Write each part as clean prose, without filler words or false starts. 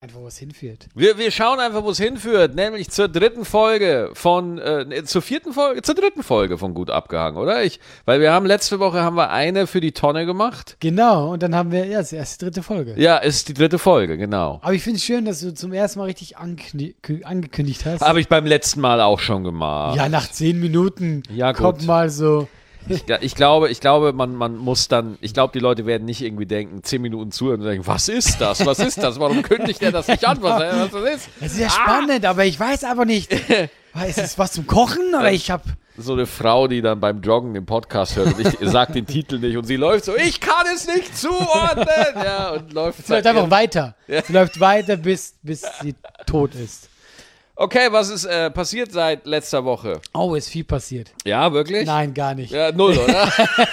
Einfach, wo es hinführt. Wir schauen einfach, wo es hinführt, nämlich zur dritten Folge zur dritten Folge von Gut abgehangen, oder? Weil letzte Woche haben wir eine für die Tonne gemacht. Genau, und dann haben wir, es ist die dritte Folge. Ja, es ist die dritte Folge, genau. Aber ich finde es schön, dass du zum ersten Mal richtig angekündigt hast. Habe ich beim letzten Mal auch schon gemacht. Ja, nach 10 Minuten Ja, kommt gut. mal so. Ich glaube, man muss dann, die Leute werden nicht irgendwie denken, 10 Minuten zuhören und denken, was ist das? Warum kündigt der das nicht an? Was das ist? Es ist ja spannend, aber ich weiß aber nicht. Ist es was zum Kochen oder so eine Frau, die dann beim Joggen den Podcast hört und ich sag den Titel nicht und sie läuft so, ich kann es nicht zuordnen. Ja, und läuft. Sie läuft einfach weiter. Ja. Sie läuft weiter, bis sie tot ist. Okay, was ist passiert seit letzter Woche? Oh, ist viel passiert. Ja, wirklich? Nein, gar nicht. Ja, 0, oder?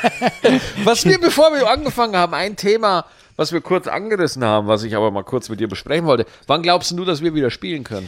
Bevor wir angefangen haben, ein Thema, was wir kurz angerissen haben, was ich aber mal kurz mit dir besprechen wollte. Wann glaubst du, dass wir wieder spielen können?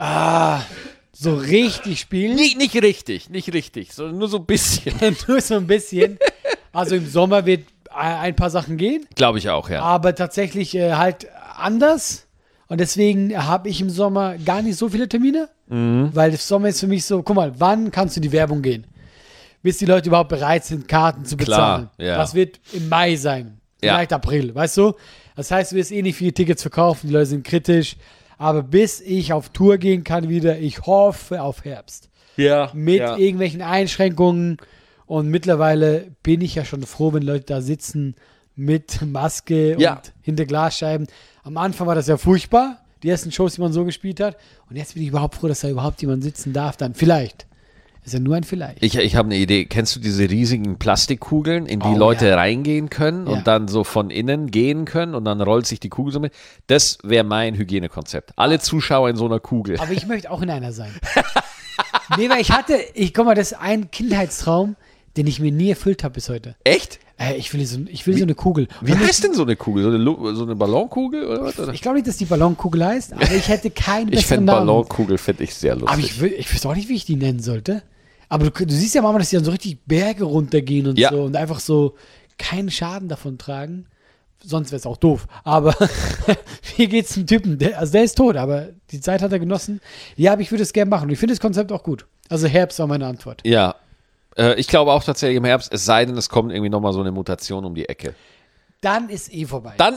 So richtig spielen? Nicht richtig, sondern nur so ein bisschen. Nur so ein bisschen. Also im Sommer wird ein paar Sachen gehen. Glaube ich auch, ja. Aber tatsächlich halt anders. Und deswegen habe ich im Sommer gar nicht so viele Termine, weil der Sommer ist für mich so, guck mal, wann kannst du die Werbung gehen? Bis die Leute überhaupt bereit sind, Karten zu bezahlen. Klar, ja. Das wird im Mai sein, vielleicht April, weißt du? Das heißt, du wirst nicht viele Tickets verkaufen, die Leute sind kritisch. Aber bis ich auf Tour gehen kann wieder, ich hoffe auf Herbst. Ja. Mit irgendwelchen Einschränkungen. Und mittlerweile bin ich ja schon froh, wenn Leute da sitzen mit Maske und hinter Glasscheiben. Am Anfang war das ja furchtbar, die ersten Shows, die man so gespielt hat. Und jetzt bin ich überhaupt froh, dass da überhaupt jemand sitzen darf. Dann vielleicht. Ist ja nur ein Vielleicht. Ich habe eine Idee. Kennst du diese riesigen Plastikkugeln, in die Leute reingehen können und dann so von innen gehen können und dann rollt sich die Kugel so mit? Das wäre mein Hygienekonzept. Alle Zuschauer in so einer Kugel. Aber ich möchte auch in einer sein. Nee, weil guck mal, das ist ein Kindheitstraum, den ich mir nie erfüllt habe bis heute. Echt? Ich will so eine Kugel. Wie heißt denn so eine Kugel? So eine Ballonkugel oder was? Ich glaube nicht, dass die Ballonkugel heißt, aber ich hätte keinen besseren Ich finde Namen. Ballonkugel ich sehr lustig. Aber ich wüsste auch nicht, wie ich die nennen sollte. Aber du siehst ja manchmal, dass die dann so richtig Berge runtergehen und so und einfach so keinen Schaden davon tragen. Sonst wäre es auch doof. Aber wie geht's dem Typen? Der ist tot, aber die Zeit hat er genossen. Ja, aber ich würde es gerne machen. Und ich finde das Konzept auch gut. Also Herbst war meine Antwort. Ja. Ich glaube auch tatsächlich im Herbst, es sei denn, es kommt irgendwie nochmal so eine Mutation um die Ecke. Dann ist vorbei. Dann,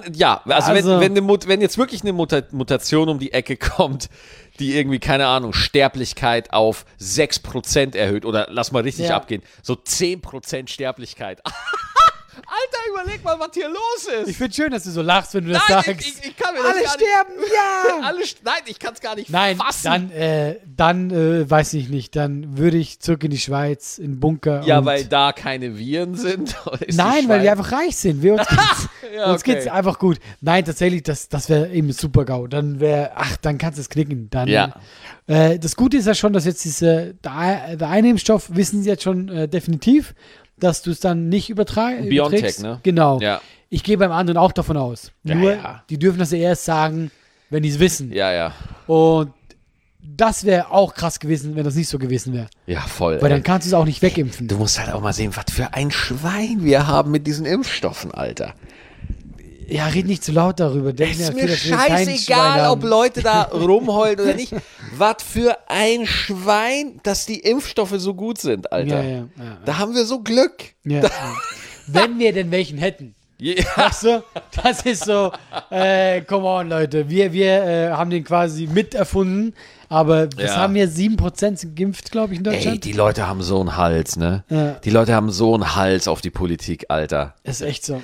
wenn jetzt wirklich eine Mutation um die Ecke kommt, die irgendwie, keine Ahnung, Sterblichkeit auf 6% erhöht oder lass mal richtig abgehen, so 10% Sterblichkeit. Alter, überleg mal, was hier los ist. Ich finde schön, dass du so lachst, wenn du das sagst. Ich kann mir das alle gar sterben, nicht, Nein, ich kann es gar nicht Dann fassen. weiß ich nicht, dann würde ich zurück in die Schweiz, in den Bunker. Ja, weil da keine Viren sind? Nein, weil wir einfach reich sind. Uns geht's einfach gut. Nein, tatsächlich, das wäre eben super GAU. Dann kannst du es knicken. Dann, das Gute ist ja schon, dass jetzt der eine Impfstoff, wissen sie jetzt schon definitiv, dass du es dann nicht überträgst. BioNTech, ne? Genau. Ja. Ich gehe beim anderen auch davon aus. Nur, die dürfen das ja erst sagen, wenn die es wissen. Ja. Und das wäre auch krass gewesen, wenn das nicht so gewesen wäre. Ja, voll. Weil dann kannst du es auch nicht wegimpfen. Du musst halt auch mal sehen, was für ein Schwein wir haben mit diesen Impfstoffen, Alter. Ja, red nicht zu laut darüber. Ist mir scheißegal, ob Leute da rumheulen oder nicht. Was für ein Schwein, dass die Impfstoffe so gut sind, Alter. Ja. Da haben wir so Glück. Ja. Wenn wir denn welchen hätten. Ja. Weißt du? Das ist so, come on, Leute. Wir haben den quasi miterfunden, aber das haben wir 7% geimpft, glaube ich, in Deutschland. Ey, die Leute haben so einen Hals, ne? Ja. Die Leute haben so einen Hals auf die Politik, Alter. Ist echt so.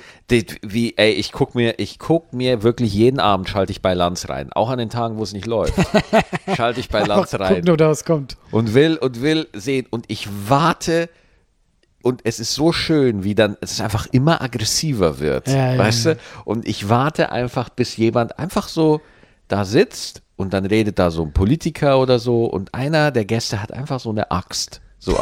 Ich guck mir wirklich jeden Abend, schalte ich bei Lanz rein. Auch an den Tagen, wo es nicht läuft. Schalte ich bei Lanz rein. Gucken, ob da was kommt. Und will sehen. Und ich warte. Und es ist so schön, wie dann es einfach immer aggressiver wird, weißt du? Und ich warte einfach, bis jemand einfach so da sitzt und dann redet da so ein Politiker oder so und einer der Gäste hat einfach so eine Axt, so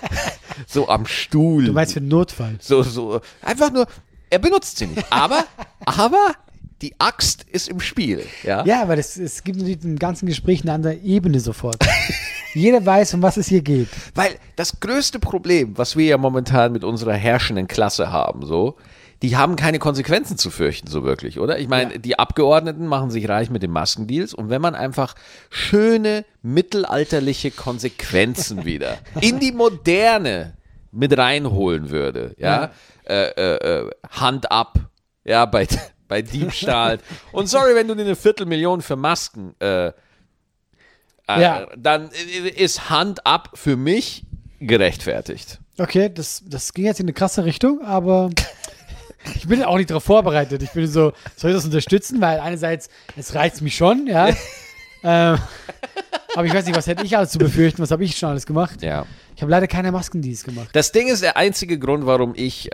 am Stuhl. Du meinst für den Notfall? So, einfach nur, er benutzt sie nicht, aber die Axt ist im Spiel, ja? Ja, aber es gibt in dem ganzen Gespräch eine andere Ebene sofort. Jeder weiß, um was es hier geht. Weil das größte Problem, was wir ja momentan mit unserer herrschenden Klasse haben, so, die haben keine Konsequenzen zu fürchten, so wirklich, oder? Ich meine, die Abgeordneten machen sich reich mit den Maskendeals und wenn man einfach schöne, mittelalterliche Konsequenzen wieder in die Moderne mit reinholen würde, Hand ab, bei Diebstahl und sorry, wenn du dir 250.000 für Masken, dann ist Hand ab für mich gerechtfertigt. Okay, das ging jetzt in eine krasse Richtung, aber ich bin auch nicht darauf vorbereitet. Ich bin so, soll ich das unterstützen? Weil einerseits, es reizt mich schon, ja. Aber ich weiß nicht, was hätte ich alles zu befürchten? Was habe ich schon alles gemacht? Ja. Ich habe leider keine Maskendienst gemacht. Das Ding ist der einzige Grund, warum ich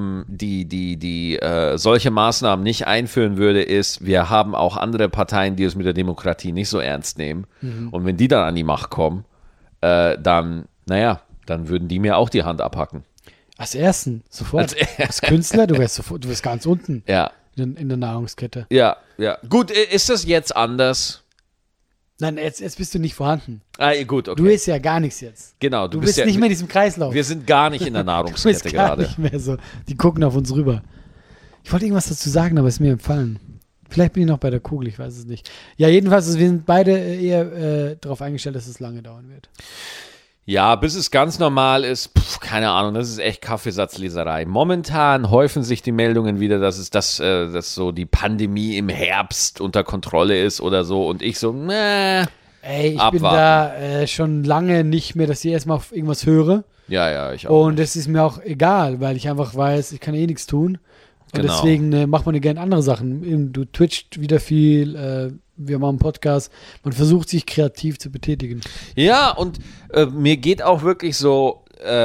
solche Maßnahmen nicht einführen würde, ist, wir haben auch andere Parteien, die es mit der Demokratie nicht so ernst nehmen. Und wenn die dann an die Macht kommen, dann würden die mir auch die Hand abhacken. Als Ersten, sofort. Als Künstler, du wärst ganz unten in der Nahrungskette. Ja. Gut, ist das jetzt anders? Nein, jetzt bist du nicht vorhanden. Gut, okay. Du isst ja gar nichts jetzt. Genau. Du bist nicht mehr in diesem Kreislauf. Wir sind gar nicht in der Nahrungskette gerade. Nicht mehr so. Die gucken auf uns rüber. Ich wollte irgendwas dazu sagen, aber es ist mir entfallen. Vielleicht bin ich noch bei der Kugel, ich weiß es nicht. Ja, jedenfalls, wir sind beide eher darauf eingestellt, dass es lange dauern wird. Ja, bis es ganz normal ist, keine Ahnung, das ist echt Kaffeesatzleserei. Momentan häufen sich die Meldungen wieder, dass so die Pandemie im Herbst unter Kontrolle ist oder so und ich so, Ey, ich bin da schon lange nicht mehr, dass ich erstmal auf irgendwas höre. Ja, ich auch. Und es ist mir auch egal, weil ich einfach weiß, ich kann eh nichts tun. Und deswegen macht man ja gerne andere Sachen. Du twitcht wieder viel, wir machen einen Podcast. Man versucht, sich kreativ zu betätigen. Ja, und mir geht auch wirklich so,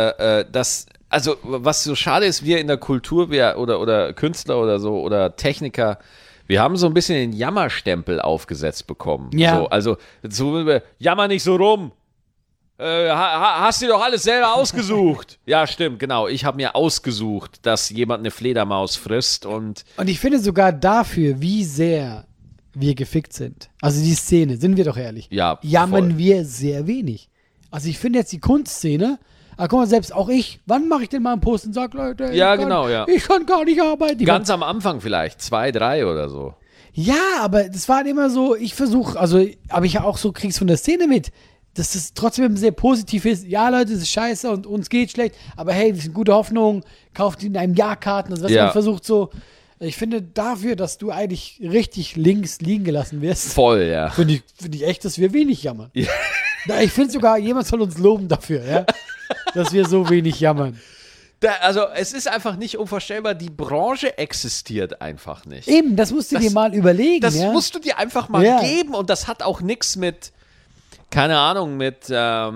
also was so schade ist, wir in der Kultur, oder Künstler oder so, oder Techniker, wir haben so ein bisschen den Jammerstempel aufgesetzt bekommen. Ja. So, jammer nicht so rum. Hast dir doch alles selber ausgesucht. Ja, stimmt, genau. Ich habe mir ausgesucht, dass jemand eine Fledermaus frisst und ich finde sogar dafür, wie sehr wir gefickt sind. Also die Szene, sind wir doch ehrlich. Ja, jammern wir sehr wenig. Also ich finde jetzt die Kunstszene, aber guck mal, selbst auch ich, wann mache ich denn mal einen Post und sage, Leute, ich kann gar nicht arbeiten. Ganz am Anfang vielleicht, 2, 3 oder so. Ja, aber das war immer so, ich versuche, aber ich auch so, krieg's von der Szene mit, dass das trotzdem sehr positiv ist. Ja, Leute, es ist scheiße und uns geht schlecht, aber hey, wir sind gute Hoffnung, kauft in einem Jahr Karten, also was man versucht so. Ich finde dafür, dass du eigentlich richtig links liegen gelassen wirst. Voll, ja. Finde ich echt, dass wir wenig jammern. Ja. Ich finde sogar, jemand soll uns loben dafür, ja, dass wir so wenig jammern. Also es ist einfach nicht unvorstellbar, die Branche existiert einfach nicht. Eben, das musst du dir mal überlegen. Das musst du dir einfach mal geben und das hat auch nichts mit, keine Ahnung, der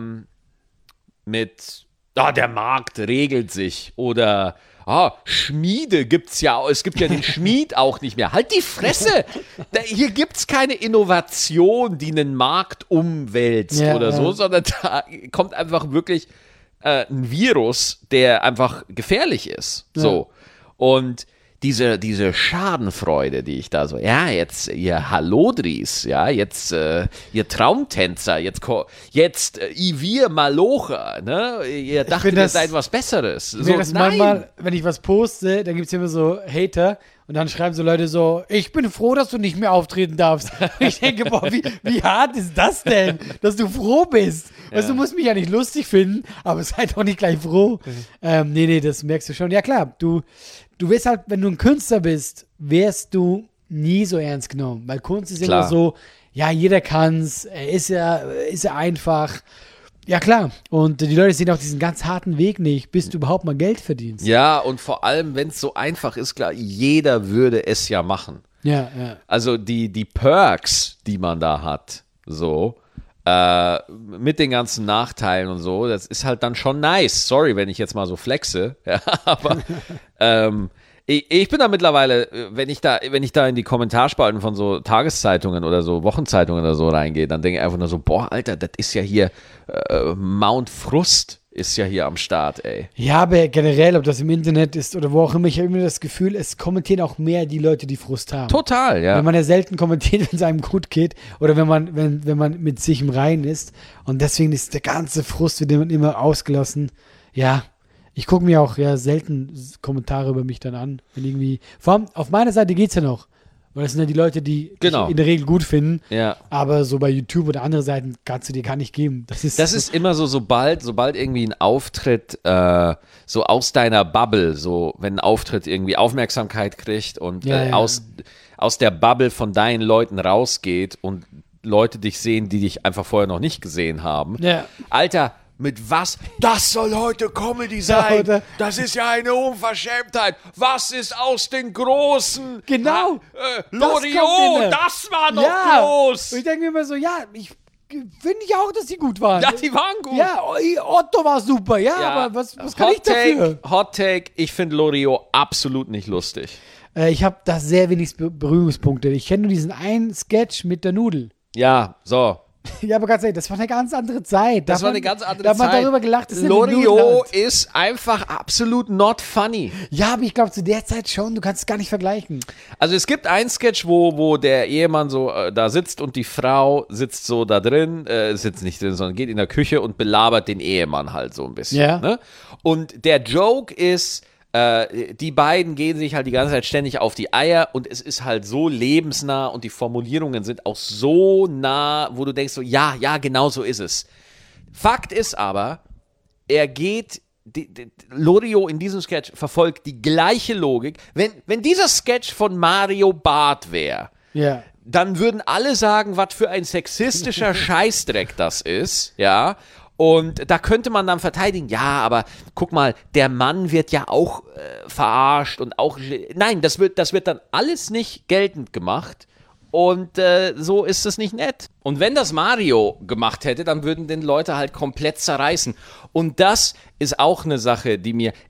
Markt regelt sich oder Schmiede gibt's ja, es gibt ja den Schmied auch nicht mehr. Halt die Fresse! Hier gibt's keine Innovation, die einen Markt umwälzt oder so, sondern da kommt einfach wirklich ein Virus, der einfach gefährlich ist. Ja. So. Und diese Schadenfreude, die ich da so, jetzt ihr Hallodris, jetzt ihr Traumtänzer, jetzt wir Malocher, ne? Ihr dachtet, ihr seid was Besseres. So, manchmal, wenn ich was poste, dann gibt es immer so Hater und dann schreiben so Leute so, ich bin froh, dass du nicht mehr auftreten darfst. Ich denke, boah, wie hart ist das denn, dass du froh bist? Ja. Du musst mich ja nicht lustig finden, aber sei doch nicht gleich froh. Nee, das merkst du schon. Ja klar, du wirst halt, wenn du ein Künstler bist, wirst du nie so ernst genommen. Weil Kunst ist immer so, ja, jeder kann's, ist ja einfach. Ja, klar. Und die Leute sehen auch diesen ganz harten Weg nicht, bis du überhaupt mal Geld verdienst. Ja, und vor allem, wenn es so einfach ist, klar, jeder würde es ja machen. Ja. Also die Perks, die man da hat, so, mit den ganzen Nachteilen und so, das ist halt dann schon nice. Sorry, wenn ich jetzt mal so flexe, ja, aber ich bin da mittlerweile, wenn ich da in die Kommentarspalten von so Tageszeitungen oder so Wochenzeitungen oder so reingehe, dann denke ich einfach nur so, boah, Alter, das ist ja hier Mount Frust ist ja hier am Start, ey. Ja, aber generell, ob das im Internet ist oder wo auch immer, ich habe immer das Gefühl, es kommentieren auch mehr die Leute, die Frust haben. Total, ja. Wenn man ja selten kommentiert, wenn es einem gut geht oder wenn man mit sich im Reinen ist. Und deswegen ist der ganze Frust, wird immer ausgelassen. Ja, Ich gucke mir auch selten Kommentare über mich dann an. Wenn irgendwie, vor allem auf meiner Seite geht es ja noch. Weil das sind ja die Leute, die dich in der Regel gut finden. Ja. Aber so bei YouTube oder andere Seiten kannst du dir gar nicht geben. Das ist immer so, sobald irgendwie ein Auftritt so aus deiner Bubble, so wenn ein Auftritt irgendwie Aufmerksamkeit kriegt und aus der Bubble von deinen Leuten rausgeht und Leute dich sehen, die dich einfach vorher noch nicht gesehen haben. Ja. Alter, mit was? Das soll heute Comedy sein. Ja, das ist ja eine Unverschämtheit. Was ist aus den Großen? Genau. Loriot, das war doch los. Und ich denke mir immer so, finde ich auch, dass die gut waren. Ja, die waren gut. Ja, Otto war super, aber was kann ich dafür? Hot Take, ich finde Loriot absolut nicht lustig. Ich habe da sehr wenig Berührungspunkte. Ich kenne nur diesen einen Sketch mit der Nudel. Ja, so. Ja, aber ganz ehrlich, das war eine ganz andere Zeit. Da hat man darüber gelacht, dass Loriot ist einfach absolut not funny. Ja, aber ich glaube, zu der Zeit schon, du kannst es gar nicht vergleichen. Also es gibt einen Sketch, wo der Ehemann so da sitzt und die Frau sitzt so da drin, sitzt nicht drin, sondern geht in der Küche und belabert den Ehemann halt so ein bisschen. Ja. Ne? Und der Joke ist, die beiden gehen sich halt die ganze Zeit ständig auf die Eier und es ist halt so lebensnah und die Formulierungen sind auch so nah, wo du denkst so, ja, genau so ist es. Fakt ist aber, Loriot in diesem Sketch verfolgt die gleiche Logik. Wenn dieser Sketch von Mario Barth wäre, dann würden alle sagen, was für ein sexistischer Scheißdreck das ist, ja. Und da könnte man dann verteidigen, ja, aber guck mal, der Mann wird ja auch verarscht und auch, nein, das wird dann alles nicht geltend gemacht und so ist es nicht nett. Und wenn das Mario gemacht hätte, dann würden den Leute halt komplett zerreißen. Und das ist auch eine Sache,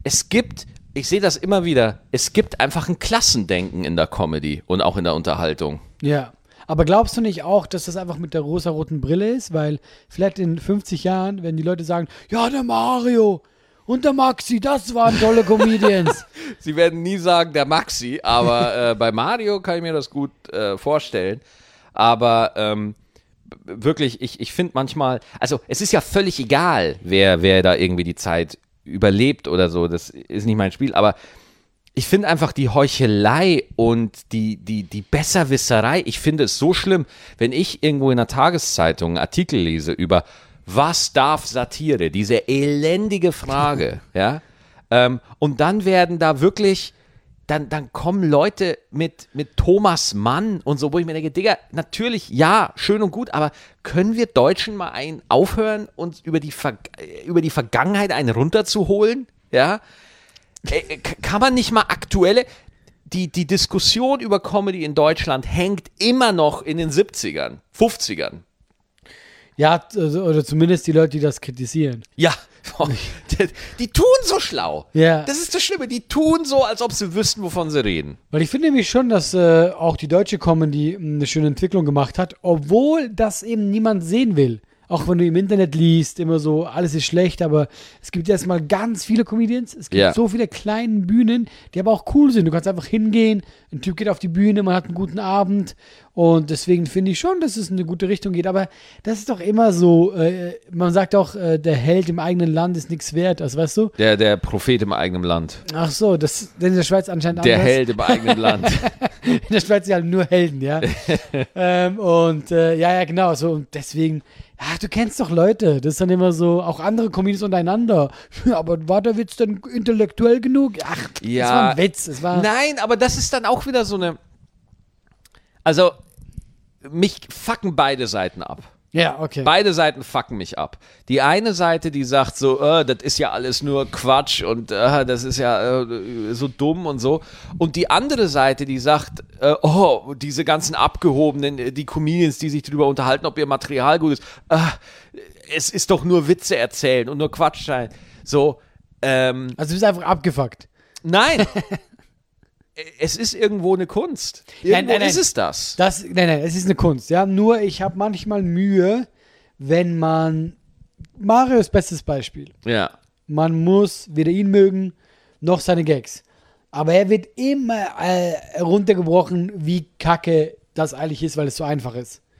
ich sehe das immer wieder, es gibt einfach ein Klassendenken in der Comedy und auch in der Unterhaltung. Ja. Aber glaubst du nicht auch, dass das einfach mit der rosa-roten Brille ist? Weil vielleicht in 50 Jahren, wenn die Leute sagen, ja, der Mario und der Maxi, das waren tolle Comedians. Sie werden nie sagen, der Maxi, aber bei Mario kann ich mir das gut vorstellen. Aber wirklich, ich finde manchmal, also es ist ja völlig egal, wer da irgendwie die Zeit überlebt oder so, das ist nicht mein Spiel, aber ich finde einfach die Heuchelei und die Besserwisserei, ich finde es so schlimm, wenn ich irgendwo in einer Tageszeitung einen Artikel lese über was darf Satire, diese elendige Frage, ja, und dann werden da wirklich, dann kommen Leute mit Thomas Mann und so, wo ich mir denke, Digga, natürlich, ja, schön und gut, aber können wir Deutschen mal aufhören, uns über die Vergangenheit einen runterzuholen, ja? Kann man nicht mal aktuelle, die Diskussion über Comedy in Deutschland hängt immer noch in den 70ern, 50ern. Ja, oder zumindest die Leute, die das kritisieren. Ja, die tun so schlau. Ja. Das ist das Schlimme, die tun so, als ob sie wüssten, wovon sie reden. Weil ich finde nämlich schon, dass auch die deutsche Comedy eine schöne Entwicklung gemacht hat, obwohl das eben niemand sehen will. Auch wenn du im Internet liest, immer so, alles ist schlecht, aber es gibt erstmal ganz viele Comedians, es gibt so viele kleine Bühnen, die aber auch cool sind. Du kannst einfach hingehen, ein Typ geht auf die Bühne, man hat einen guten Abend und deswegen finde ich schon, dass es in eine gute Richtung geht. Aber das ist doch immer so, man sagt auch, der Held im eigenen Land ist nichts wert, also weißt du? Der Prophet im eigenen Land. Ach so, das ist in der Schweiz anscheinend anders. Der Held im eigenen Land. In der Schweiz sind halt nur Helden, ja. Ja, genau, so und deswegen. Ja, du kennst doch Leute, das ist dann immer so, auch andere Comedians untereinander. Aber war der Witz denn intellektuell genug? Ach, ja, das war ein Witz. Nein, aber das ist dann auch wieder so eine, also mich fucken beide Seiten ab. Ja, okay. Beide Seiten fucken mich ab. Die eine Seite, die sagt so, das ist ja alles nur Quatsch und das ist ja so dumm und so. Und die andere Seite, die sagt, diese ganzen Abgehobenen, die Comedians, die sich darüber unterhalten, ob ihr Material gut ist, es ist doch nur Witze erzählen und nur Quatsch sein. So, also du bist einfach abgefuckt. Nein. Es ist irgendwo eine Kunst. Irgendwo nein. Ist es das. Nein, es ist eine Kunst. Ja, nur ich habe manchmal Mühe, wenn man Marios bestes Beispiel. Ja. Man muss weder ihn mögen, noch seine Gags. Aber er wird immer runtergebrochen, wie kacke das eigentlich ist, weil es so einfach ist.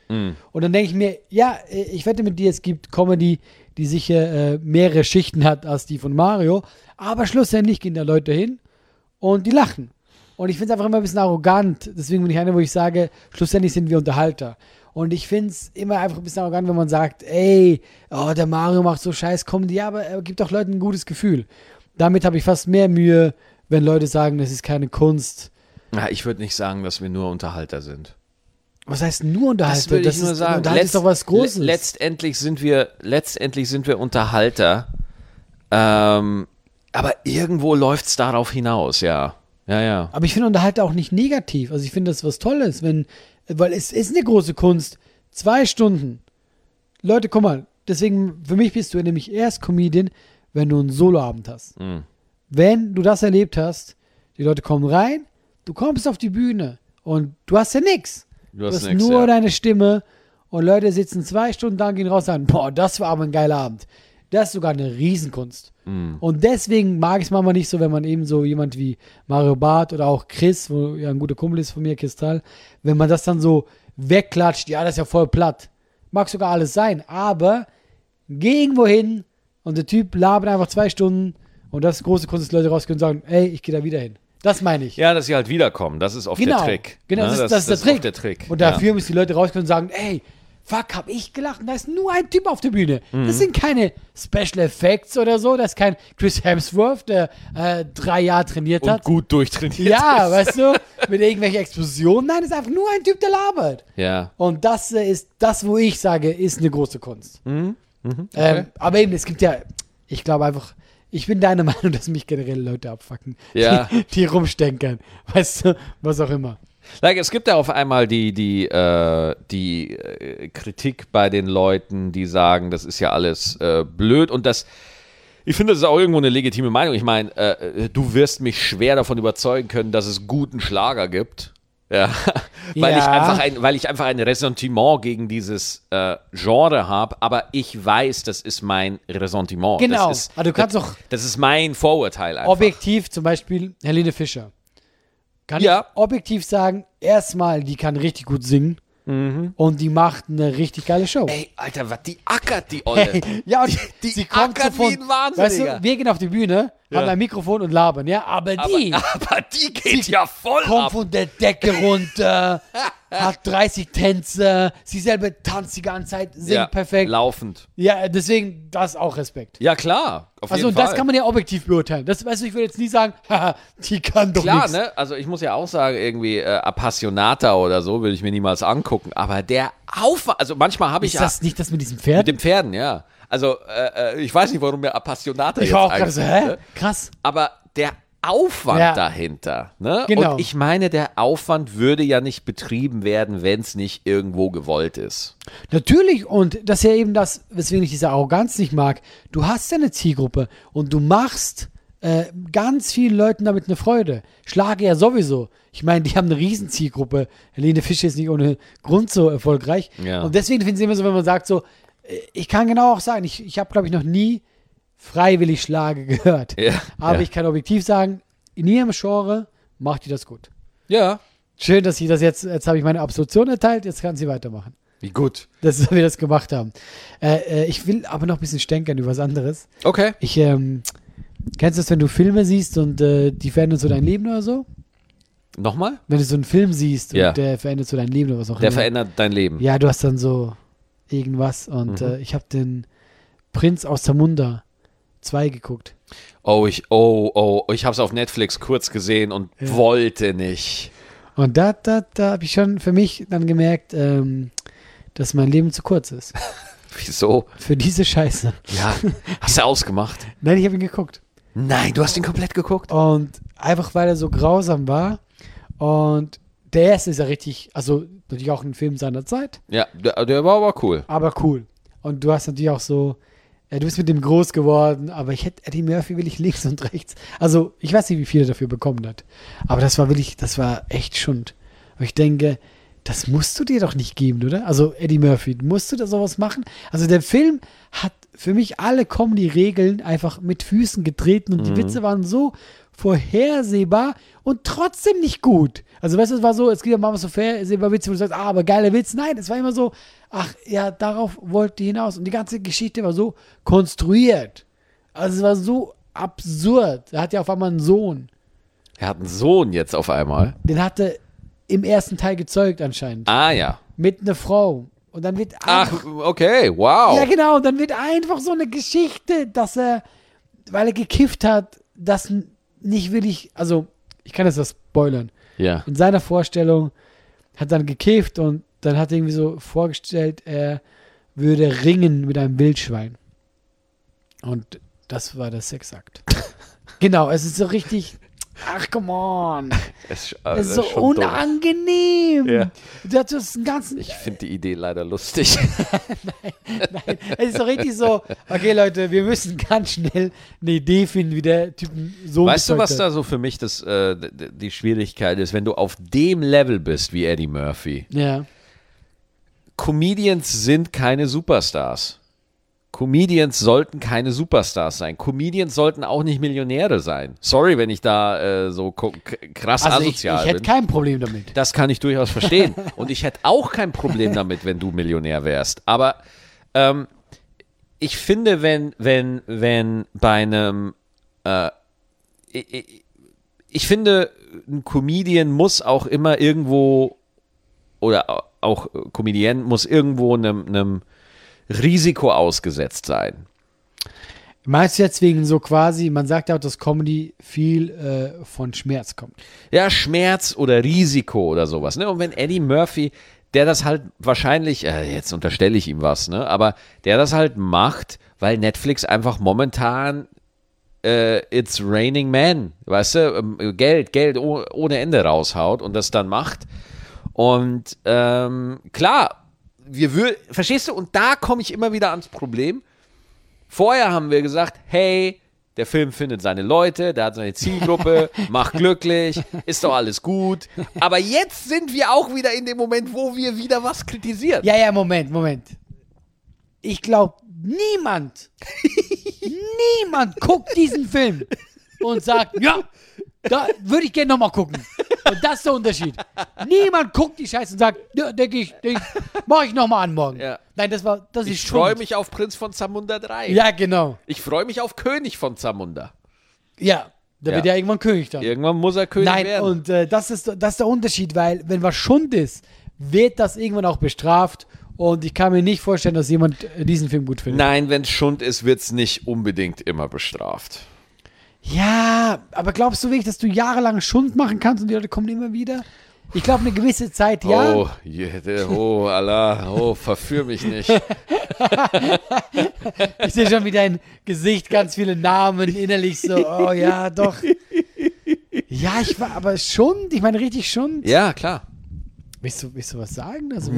Und dann denke ich mir, ja, ich wette mit dir, es gibt Comedy, die sicher mehrere Schichten hat als die von Mario, aber schlussendlich gehen da Leute hin und die lachen. Und ich finde es einfach immer ein bisschen arrogant, deswegen bin ich einer, wo ich sage, schlussendlich sind wir Unterhalter. Und ich finde es immer einfach ein bisschen arrogant, wenn man sagt, ey, oh, der Mario macht so scheiß Comedy, ja, aber er gibt auch Leuten ein gutes Gefühl. Damit habe ich fast mehr Mühe, wenn Leute sagen, das ist keine Kunst. Ja, ich würde nicht sagen, dass wir nur Unterhalter sind. Was heißt nur Unterhalter? Das würde ich nur sagen. Unterhalter ist doch was Großes. Letztendlich sind wir Unterhalter. Aber irgendwo läuft es darauf hinaus, ja. Ja. Aber ich finde Unterhalter auch nicht negativ. Also ich finde das was Tolles, weil es ist eine große Kunst. 2 Stunden. Leute, guck mal, deswegen, für mich bist du nämlich erst Comedian, wenn du einen Soloabend hast. Mhm. Wenn du das erlebt hast, die Leute kommen rein, du kommst auf die Bühne und du hast ja nichts. Du hast nix, nur deine Stimme und Leute sitzen 2 Stunden lang, gehen raus und sagen, boah, das war aber ein geiler Abend. Das ist sogar eine Riesenkunst. Und deswegen mag ich es manchmal nicht so, wenn man eben so jemand wie Mario Barth oder auch Chris, wo ja ein guter Kumpel ist von mir, Kristall, wenn man das dann so wegklatscht, ja, das ist ja voll platt. Mag sogar alles sein, aber geh irgendwo hin und der Typ labert einfach 2 Stunden und das ist große Kunst, dass Leute rausgehen und sagen, ey, ich gehe da wieder hin. Das meine ich. Ja, dass sie halt wiederkommen, das ist oft der Trick. Genau, ne? das ist der der Trick. Und dafür müssen die Leute rauskommen und sagen, ey, fuck, hab ich gelacht und da ist nur ein Typ auf der Bühne. Das sind keine Special Effects oder so, das ist kein Chris Hemsworth, der 3 Jahre trainiert hat. Und gut durchtrainiert ja, ist. Weißt du, mit irgendwelchen Explosionen. Nein, das ist einfach nur ein Typ, der labert. Ja. Und das ist das, wo ich sage, ist eine große Kunst. Okay. Aber eben, es gibt ja, ich glaube einfach, ich bin deiner Meinung, dass mich generell Leute abfucken, Ja. die rumstenkern. Weißt du, was auch immer. Es gibt ja auf einmal die Kritik bei den Leuten, die sagen, das ist ja alles blöd und ich finde, das ist auch irgendwo eine legitime Meinung. Ich meine, du wirst mich schwer davon überzeugen können, dass es guten Schlager gibt. Ja, weil ich einfach ein Ressentiment gegen dieses Genre habe, aber ich weiß, das ist mein Ressentiment. Genau, das ist, aber du kannst doch das ist mein Vorurteil einfach. objektiv zum Beispiel Helene Fischer. Kann ich objektiv sagen, erstmal, die kann richtig gut singen und die macht eine richtig geile Show. Ey, Alter, was die ackert, die Olle. Ja, und die kommt so von, wie ein Wahnsinniger. Weißt du, wir gehen auf die Bühne, haben ein Mikrofon und labern, ja, aber die geht ja voll kommt ab. von der Decke runter, hat 30 Tänze, sie selber tanzt die ganze Zeit, singt perfekt. Laufend. Ja, deswegen, das ist auch Respekt. Ja, klar, auf jeden Fall. Das kann man ja objektiv beurteilen. Das, weißt du, ich würde jetzt nie sagen, haha, die kann doch nichts. Klar, ne? Also ich muss ja auch sagen, irgendwie Appassionata oder so will ich mir niemals angucken, aber der Aufwand, also manchmal habe ich Ist das nicht das mit diesem Pferd? Mit den Pferden, ja. Also ich weiß nicht, warum mir Appassionata ich jetzt war auch gerade so, hä? ne? Krass. Aber der Aufwand dahinter, ne? Genau. Und ich meine, der Aufwand würde ja nicht betrieben werden, wenn es nicht irgendwo gewollt ist. Natürlich, und das ist ja eben das, weswegen ich diese Arroganz nicht mag. Du hast ja eine Zielgruppe und du machst ganz vielen Leuten damit eine Freude. Schlage ja sowieso. Ich meine, die haben eine riesen Zielgruppe. Helene Fischer ist nicht ohne Grund so erfolgreich. Ja. Und deswegen finde ich es immer so, wenn man sagt so, ich kann genau auch sagen, ich habe, glaube ich, noch nie freiwillig Schlager gehört. Ja, aber ich kann objektiv sagen, in ihrem Genre macht die das gut. Ja. Schön, dass sie das jetzt habe ich meine Absolution erteilt, jetzt kann sie weitermachen. Wie gut. Dass wir das gemacht haben. Ich will aber noch ein bisschen stänkern über was anderes. Okay. Kennst du das, wenn du Filme siehst und die verändern so dein Leben oder so? Nochmal? Wenn du so einen Film siehst Ja. und der verändert so dein Leben oder was auch Der immer. verändert dein Leben. Ja, du hast dann so irgendwas und ich habe den Prinz aus Zamunda 2 geguckt. Ich habe es auf Netflix kurz gesehen und wollte nicht. Und da habe ich schon für mich dann gemerkt, dass mein Leben zu kurz ist. Wieso? Für diese Scheiße. Ja, hast du ausgemacht? Nein, ich habe ihn geguckt. Nein, du hast ihn komplett geguckt? Und einfach, weil er so grausam war. Und der erste ist ja richtig, also natürlich auch ein Film seiner Zeit. Ja, der war aber cool. Aber cool. Und du hast natürlich auch so, du bist mit dem groß geworden, aber Eddie Murphy will ich links und rechts. Also, ich weiß nicht, wie viel er dafür bekommen hat. Aber das war echt Schund. Und ich denke, das musst du dir doch nicht geben, oder? Also, Eddie Murphy, musst du da sowas machen? Also, der Film hat für mich alle Comedy-Regeln einfach mit Füßen getreten und die Witze waren so vorhersehbar und trotzdem nicht gut. Also weißt du, es war so, es gibt ja manchmal so vorhersehbar Witze, wo du sagst, aber geiler Witz. Nein, es war immer so, ach ja, darauf wollte ich hinaus. Und die ganze Geschichte war so konstruiert. Also es war so absurd. Er hat ja auf einmal einen Sohn. Er hat einen Sohn jetzt auf einmal. Den hat er im ersten Teil gezeugt anscheinend. Ah ja. Mit einer Frau. Und dann wird Ach, okay, wow. Ja, genau. Und dann wird einfach so eine Geschichte, dass er, weil er gekifft hat, das nicht wirklich, also ich kann jetzt das spoilern. Ja. In seiner Vorstellung hat er dann gekifft und dann hat er irgendwie so vorgestellt, er würde ringen mit einem Wildschwein. Und das war der Sexakt. Genau, es ist so richtig. Ach, come on. Es ist so unangenehm. Ja. Das ist einen ganzen. Ich finde die Idee leider lustig. Nein. Es ist so richtig so, okay, Leute, wir müssen ganz schnell eine Idee finden, wie der Typ so. Weißt du, was da so für mich die Schwierigkeit ist, wenn du auf dem Level bist wie Eddie Murphy? Ja. Comedians sind keine Superstars. Comedians sollten keine Superstars sein. Comedians sollten auch nicht Millionäre sein. Sorry, wenn ich da so krass asozial bin. Ich hätte kein Problem damit. Das kann ich durchaus verstehen. Und ich hätte auch kein Problem damit, wenn du Millionär wärst. Aber ich finde, wenn bei einem ich finde, ein Comedian muss auch immer irgendwo oder auch Comedian muss irgendwo einem Risiko ausgesetzt sein. Meinst du jetzt wegen so quasi, man sagt ja auch, dass Comedy viel von Schmerz kommt. Ja, Schmerz oder Risiko oder sowas. Ne? Und wenn Eddie Murphy, der das halt wahrscheinlich, jetzt unterstelle ich ihm was, ne? Aber der das halt macht, weil Netflix einfach momentan It's Raining Men, weißt du, Geld ohne Ende raushaut und das dann macht. Und klar, verstehst du? Und da komme ich immer wieder ans Problem. Vorher haben wir gesagt, hey, der Film findet seine Leute, der hat seine Zielgruppe, macht glücklich, ist doch alles gut. Aber jetzt sind wir auch wieder in dem Moment, wo wir wieder was kritisieren. Ja, Moment. Ich glaube, niemand guckt diesen Film und sagt, ja, da würde ich gerne nochmal gucken. Und das ist der Unterschied. Niemand guckt die Scheiße und sagt, ja, denke ich, mache ich nochmal an morgen. Ja. Nein, das ist Ich freue mich auf Prinz von Zamunda 3. Ja, genau. Ich freue mich auf König von Zamunda. Ja, da wird ja irgendwann König dann. Irgendwann muss er König werden. Und das ist der Unterschied, weil wenn was Schund ist, wird das irgendwann auch bestraft. Und ich kann mir nicht vorstellen, dass jemand diesen Film gut findet. Nein, wenn es Schund ist, wird es nicht unbedingt immer bestraft. Ja, aber glaubst du wirklich, dass du jahrelang Schund machen kannst und die Leute kommen immer wieder? Ich glaube, eine gewisse Zeit, ja. Allah, verführ mich nicht. Ich sehe schon wie dein Gesicht, ganz viele Namen innerlich so, oh ja, doch. Ja, aber Schund, ich meine richtig Schund. Ja, klar. Willst du was sagen? Also,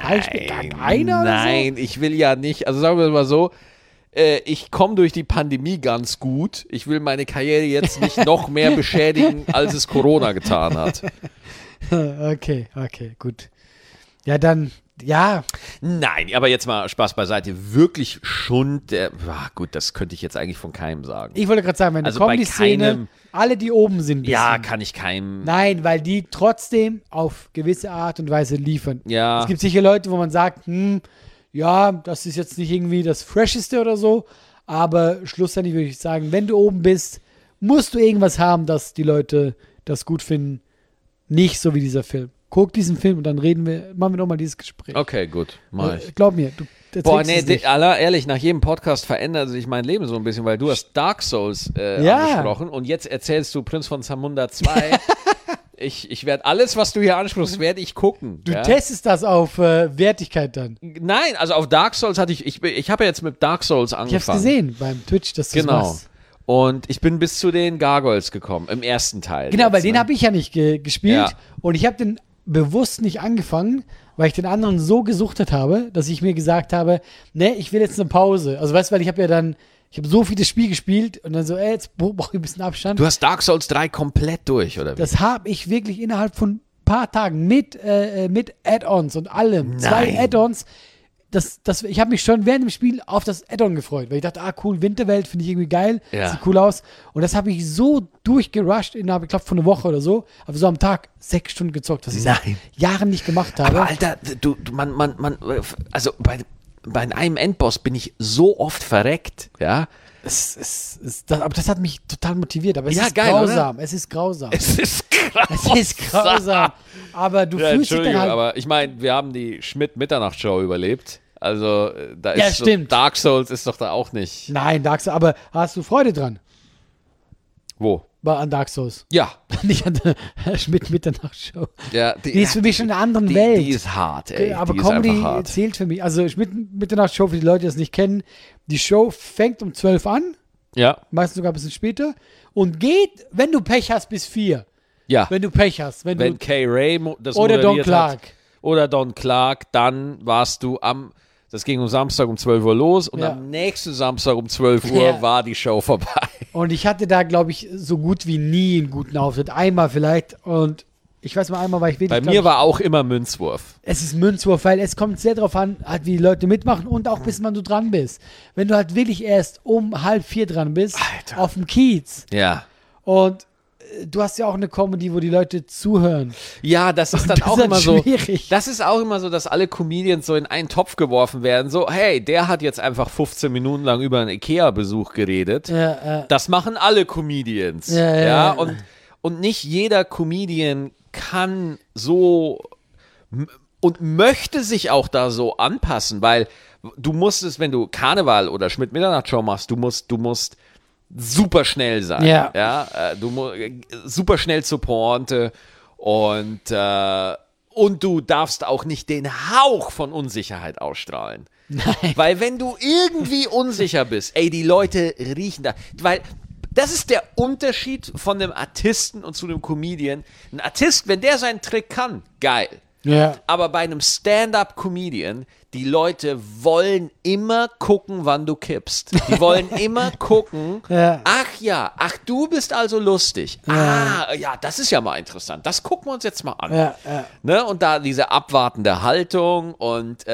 Nein, ich will ja nicht, also sagen wir mal so, ich komme durch die Pandemie ganz gut. Ich will meine Karriere jetzt nicht noch mehr beschädigen, als es Corona getan hat. Okay, gut. Ja, dann, ja. Nein, aber jetzt mal Spaß beiseite. Wirklich Schund, gut, das könnte ich jetzt eigentlich von keinem sagen. Ich wollte gerade sagen, wenn also du Comedy-Szene, alle, die oben sind. Ja, kann ich keinem. Nein, weil die trotzdem auf gewisse Art und Weise liefern. Ja. Es gibt sicher Leute, wo man sagt, ja, das ist jetzt nicht irgendwie das Fresheste oder so, aber schlussendlich würde ich sagen, wenn du oben bist, musst du irgendwas haben, dass die Leute das gut finden. Nicht so wie dieser Film. Guck diesen Film und dann machen wir nochmal dieses Gespräch. Okay, gut, mach ich. Glaub mir, ehrlich, nach jedem Podcast verändert sich mein Leben so ein bisschen, weil du hast Dark Souls angesprochen und jetzt erzählst du Prinz von Zamunda 2. Ich werde alles, was du hier ansprichst, werde ich gucken. Du testest das auf Wertigkeit dann. Nein, also auf Dark Souls hatte ich habe ja jetzt mit Dark Souls angefangen. Ich hab's gesehen beim Twitch, dass du das machst. Und ich bin bis zu den Gargoyles gekommen, im ersten Teil. Genau, weil den habe ich ja nicht gespielt. Ja. Und ich habe den bewusst nicht angefangen, weil ich den anderen so gesuchtet habe, dass ich mir gesagt habe, ne, ich will jetzt eine Pause. Also weißt du, weil ich habe so viel das Spiel gespielt und dann so, jetzt brauche ich ein bisschen Abstand. Du hast Dark Souls 3 komplett durch, oder wie? Das habe ich wirklich innerhalb von ein paar Tagen mit Add-ons und allem. Nein. 2 Add-ons. ich habe mich schon während dem Spiel auf das Add-on gefreut, weil ich dachte, cool, Winterwelt finde ich irgendwie geil, sieht cool aus. Und das habe ich so durchgerusht innerhalb, ich glaube, von einer Woche oder so, aber so am Tag 6 Stunden gezockt, was ich seit Jahren nicht gemacht habe. Aber Alter, also bei einem Endboss bin ich so oft verreckt, ja. Aber das hat mich total motiviert. Aber es ist geil, grausam. Oder? Es ist grausam. Es ist grausam. Aber du fühlst dich dann halt... aber ich meine, wir haben die Schmidt-Mitternachtsshow überlebt. Also, da ist stimmt. Dark Souls ist doch da auch nicht. Nein, Dark Souls. Aber hast du Freude dran? Wo? An Dark Souls. Ja. Nicht an der Schmidt-Mitternachtsshow. Ja, die ist für mich schon in einer anderen Welt. Die ist hart, ey. Aber die Comedy ist hart. zählt für mich. Also Schmidt-Mitternachtsshow, für die Leute, die das nicht kennen, die Show fängt um 12 an. Ja. Meistens sogar ein bisschen später. Und geht, wenn du Pech hast, bis 4. Ja. Wenn du Pech hast. Wenn Kay Ray das oder Don moderiert Clark. Hat, oder Don Clark, dann warst du das ging um Samstag um 12 Uhr los und am nächsten Samstag um 12 Uhr war die Show vorbei. Und ich hatte da, glaube ich, so gut wie nie einen guten Auftritt. einmal vielleicht und ich weiß mal, einmal war ich wirklich... Bei mir war auch immer Münzwurf. Es ist Münzwurf, weil es kommt sehr darauf an, halt, wie die Leute mitmachen und auch bis wann du dran bist. Wenn du halt wirklich erst um 3:30 dran bist, Alter. Auf dem Kiez. Ja. Und du hast ja auch eine Comedy, wo die Leute zuhören. Ja, das ist dann das auch ist immer schwierig. so. Das ist auch immer so, dass alle Comedians so in einen Topf geworfen werden. So, hey, der hat jetzt einfach 15 Minuten lang über einen Ikea-Besuch geredet. Das machen alle Comedians. Ja. Und nicht jeder Comedian kann so und möchte sich auch da so anpassen, weil du musst es, wenn du Karneval oder Schmidt-Mitternachtsshow machst, du musst super schnell sein. Ja. Du musst super schnell zur Pointe und du darfst auch nicht den Hauch von Unsicherheit ausstrahlen. Nein. Weil wenn du irgendwie unsicher bist, die Leute riechen da, weil das ist der Unterschied von einem Artisten und zu einem Comedian. Ein Artist, wenn der seinen Trick kann, geil. Ja. Aber bei einem Stand-up-Comedian, die Leute wollen immer gucken, wann du kippst. Die wollen immer gucken, ach du bist also lustig. Ja, das ist ja mal interessant. Das gucken wir uns jetzt mal an. Ja. Ne? Und da diese abwartende Haltung und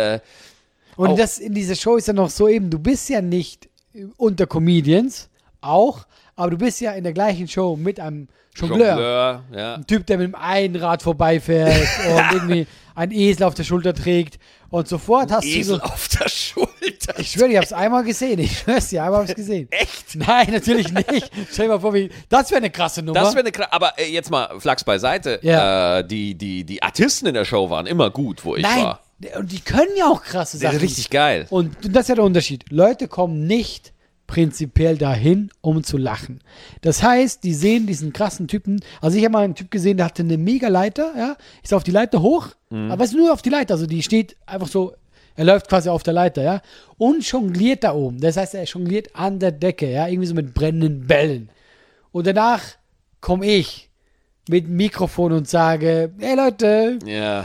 das in dieser Show ist ja noch so eben, du bist ja nicht unter Comedians, auch, aber du bist ja in der gleichen Show mit einem Jongleur. Ja. Ein Typ, der mit dem Einrad vorbeifährt und irgendwie ein Esel auf der Schulter trägt und sofort hast Esel du so... auf der Schulter. Ich schwöre, ich habe es einmal gesehen. Ich schwör's dir, einmal habe ich es gesehen. Echt? Nein, natürlich nicht. Stell dir mal vor, das wäre eine krasse Nummer. Aber jetzt mal Flachs beiseite. Ja. Die Artisten in der Show waren immer gut, wo ich war. Und die können ja auch krasse Sachen. Richtig geil. Und das ist ja der Unterschied. Leute kommen nicht prinzipiell dahin, um zu lachen. Das heißt, die sehen diesen krassen Typen, also ich habe mal einen Typ gesehen, der hatte eine mega Leiter, ja, ist auf die Leiter hoch, aber ist nur auf die Leiter, also die steht einfach so, er läuft quasi auf der Leiter, ja, und jongliert da oben. Das heißt, er jongliert an der Decke, ja, irgendwie so mit brennenden Bällen. Und danach komme ich mit dem Mikrofon und sage, hey Leute,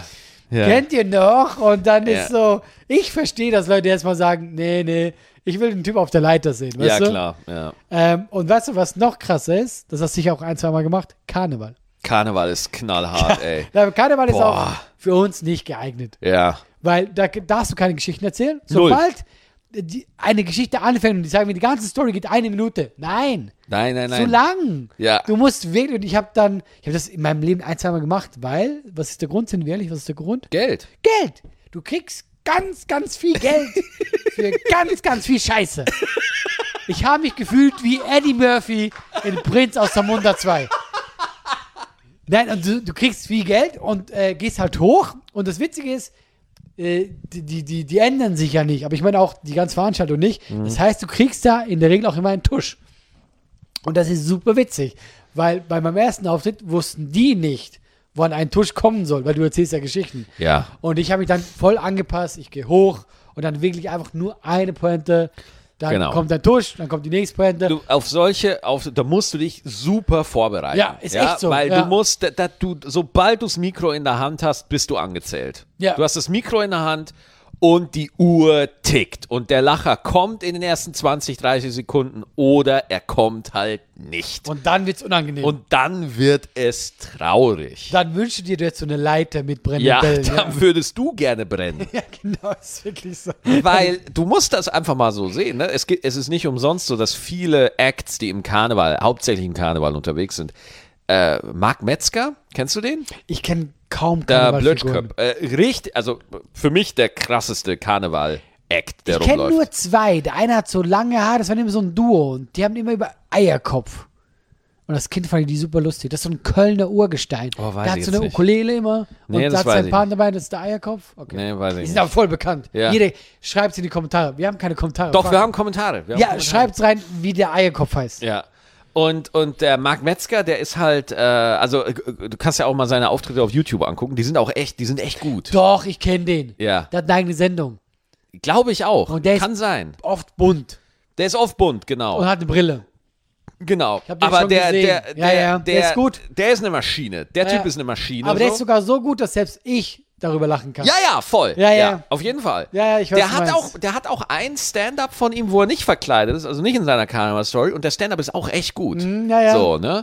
kennt ihr noch? Und dann ist so, ich verstehe, dass Leute erstmal sagen, nee, ich will den Typ auf der Leiter sehen, weißt du? Ja, klar, ja. Und weißt du, was noch krasser ist? Das hast du sicher auch 1-2 Mal gemacht. Karneval. Karneval ist knallhart, ey. Karneval ist auch für uns nicht geeignet. Ja. Weil da darfst du keine Geschichten erzählen. Sobald eine Geschichte anfängt und die sagen mir, die ganze Story geht 1 Minute. Nein. Nein. Zu lang. Ja. Du musst wirklich, und ich habe das in meinem Leben 1-2 Mal gemacht, weil, was ist der Grund, sind wir ehrlich, was ist der Grund? Geld. Du kriegst ganz, ganz viel Geld für ganz, ganz viel Scheiße. Ich habe mich gefühlt wie Eddie Murphy in Prinz aus Zamunda 2. Nein, und du kriegst viel Geld und gehst halt hoch. Und das Witzige ist, die ändern sich ja nicht. Aber ich meine auch die ganze Veranstaltung nicht. Das heißt, du kriegst da in der Regel auch immer einen Tusch. Und das ist super witzig. Weil bei meinem ersten Auftritt wussten die nicht, wann ein Tusch kommen soll, weil du erzählst ja Geschichten. Ja. Und ich habe mich dann voll angepasst, ich gehe hoch und dann wirklich einfach nur eine Pointe, dann kommt der Tusch, dann kommt die nächste Pointe. Da musst du dich super vorbereiten. Ja, ist echt so. Weil du musst, sobald du das Mikro in der Hand hast, bist du angezählt. Ja. Du hast das Mikro in der Hand und die Uhr tickt und der Lacher kommt in den ersten 20, 30 Sekunden oder er kommt halt nicht. Und dann wird's unangenehm. Und dann wird es traurig. Dann wünschst du dir jetzt so eine Leiter mit brennenden Ja, Bällen. dann würdest du gerne brennen. Ja, genau, ist wirklich so. Weil du musst das einfach mal so sehen. Ne? Es ist nicht umsonst so, dass viele Acts, die im Karneval, hauptsächlich im Karneval unterwegs sind, Marc Metzger, kennst du den? Ich kenne kaum Der Karnevalfiguren. Blötschköp. Richtig, also für mich der krasseste Karneval-Act, der Ich kenne rumläuft. nur zwei. Der eine hat so lange Haare, das war immer so ein Duo. Und die haben immer über Eierkopf. Und das Kind fand ich die super lustig. Das ist so ein Kölner Urgestein. Oh, weiß der ich hat so jetzt eine nicht. Ukulele immer. Nee, und das da hat weiß sein ich Partner dabei, das ist der Eierkopf. Okay. Nee, weiß ich Die nicht. sind aber voll bekannt. Ja. Jeder schreibt es in die Kommentare. Wir haben keine Kommentare. Doch, wir haben Kommentare. Ja, schreibt rein, wie der Eierkopf heißt. Ja. Und der Marc Metzger, der ist halt, du kannst ja auch mal seine Auftritte auf YouTube angucken. Die sind echt gut. Doch, ich kenne den. Ja. Der hat eine eigene Sendung. Glaube ich auch. Und der Kann ist sein. oft bunt Der ist oft bunt, genau. und hat eine Brille. Genau. hab den Aber schon der gesehen. Der ist gut. Der ist eine Maschine. Der Ja, Typ ja. ist eine Maschine. Aber der so. ist sogar so gut, dass selbst ich darüber lachen kann. Ja, voll. Ja. Auf jeden Fall. Ja, ich weiß, der was hat du auch, meinst. der hat auch ein Stand-up von ihm, wo er nicht verkleidet ist, also nicht in seiner Karneval-Story. Und der Stand-up ist auch echt gut. ja. So, ne?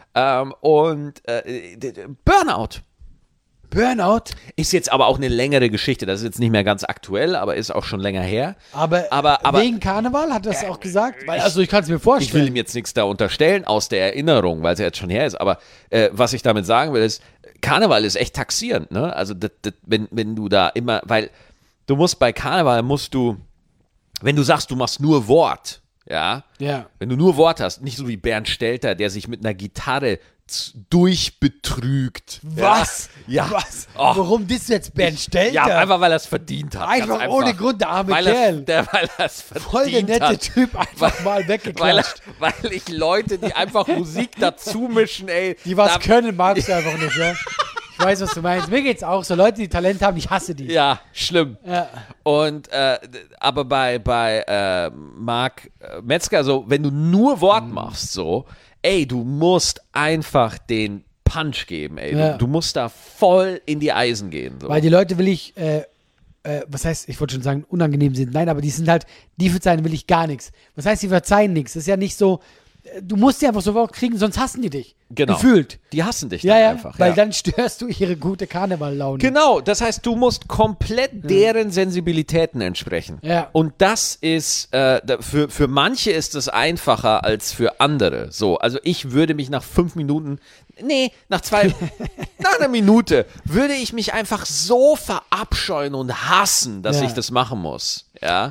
Burnout. Burnout? Ist jetzt aber auch eine längere Geschichte. Das ist jetzt nicht mehr ganz aktuell, aber ist auch schon länger her. Aber wegen Karneval hat er das auch gesagt? Weil, also ich kann es mir Ich will vorstellen. ihm jetzt nichts da unterstellen aus der Erinnerung, weil es ja jetzt schon her ist. Aber was ich damit sagen will, ist, Karneval ist echt taxierend. Ne? Also wenn du da immer, weil du musst bei Karneval, wenn du sagst, du machst nur Wort, ja, wenn du nur Wort hast, nicht so wie Bernd Stelter, der sich mit einer Gitarre durchbetrügt. Was? Ja. Was? Oh. Warum disst du jetzt Ben Stelter? Ja, einfach weil er es verdient hat. Einfach Ganz ohne Grund, der arme weil Kerl. Weil er es verdient Voll der nette hat. Typ, einfach mal weggeklatscht. Weil ich Leute, die einfach Musik dazu mischen, ey. Die was können, magst du einfach nicht, ja? Ich weiß, was du meinst. Mir geht's auch so. Leute, die Talent haben, ich hasse die. Ja, schlimm. Ja. Und, aber bei Marc Metzger, so, wenn du nur Wort machst, so, ey, du musst einfach den Punch geben, ey. Ja. Du musst da voll in die Eisen gehen. So. Weil die Leute will ich, was heißt, ich wollte schon sagen, unangenehm sind. Nein, aber die sind halt, die verzeihen will ich gar nichts. Was heißt, die verzeihen nichts? Das ist ja nicht so, du musst die einfach sofort kriegen, sonst hassen die dich. Genau. Gefühlt. Die hassen dich Ja, dann ja, einfach. weil ja. dann störst du ihre gute Karnevallaune. Genau, das heißt, du musst komplett deren Sensibilitäten entsprechen. Ja. Und das ist, für manche ist das einfacher als für andere. So, also ich würde mich nach 5 Minuten, nach einer Minute würde ich mich einfach so verabscheuen und hassen, dass ich das machen muss. Ja.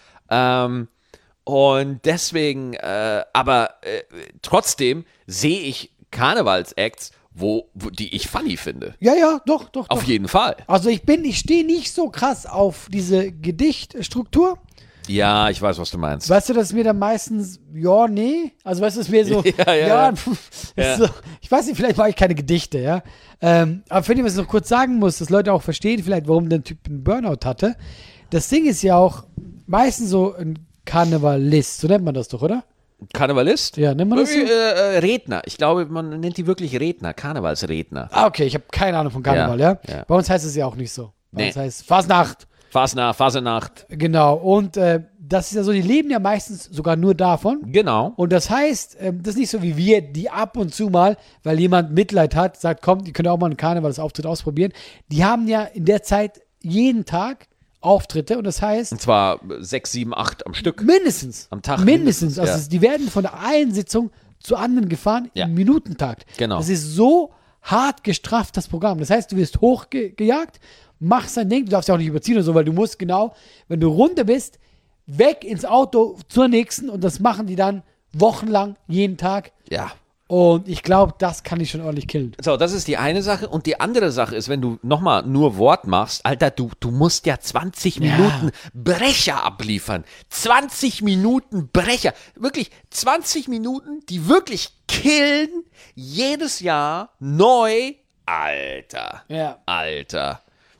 Und deswegen, aber trotzdem sehe ich Karnevals-Acts, die ich funny finde. Ja, doch. Auf jeden Fall. Also ich stehe nicht so krass auf diese Gedichtstruktur. Ja, ich weiß, was du meinst. Weißt du, dass mir dann meistens, also weißt du, es mir so, Ja. ist so, ich weiß nicht, vielleicht mache ich keine Gedichte, ja. Aber für den, was ich noch kurz sagen muss, dass Leute auch verstehen vielleicht, warum der Typ einen Burnout hatte. Das Ding ist ja auch meistens so ein Karnevalist, so nennt man das doch, oder? Karnevalist? Ja, nennt man das so? Redner. Ich glaube, man nennt die wirklich Redner, Karnevalsredner. Ah, okay, ich habe keine Ahnung von Karneval, ja. Ja. Bei uns heißt es ja auch nicht so. Bei Nee. uns heißt es Fasnacht. Fasenacht. Genau, und das ist ja so, die leben ja meistens sogar nur davon. Genau. Und das heißt, das ist nicht so wie wir, die ab und zu mal, weil jemand Mitleid hat, sagt, komm, die können auch mal einen Karnevalsauftritt ausprobieren. Die haben ja in der Zeit jeden Tag Auftritte und das heißt, Und zwar 6, 7, 8 am Stück. mindestens. Am Tag Mindestens. mindestens, Also die werden von der einen Sitzung zur anderen gefahren Ja. im Minutentakt. Genau. Das ist so hart gestrafft, das Programm. Das heißt, du wirst hochgejagt, machst dein Ding, du darfst ja auch nicht überziehen oder so, weil du musst genau, wenn du runter bist, weg ins Auto zur nächsten und das machen die dann wochenlang, jeden Tag. Ja. Und ich glaube, das kann ich schon ordentlich killen. So, das ist die eine Sache. Und die andere Sache ist, wenn du nochmal nur Wort machst, Alter, du musst ja 20 Minuten Brecher abliefern. 20 Minuten Brecher. Wirklich 20 Minuten, die wirklich killen. Jedes Jahr neu. Alter. Ja. Alter.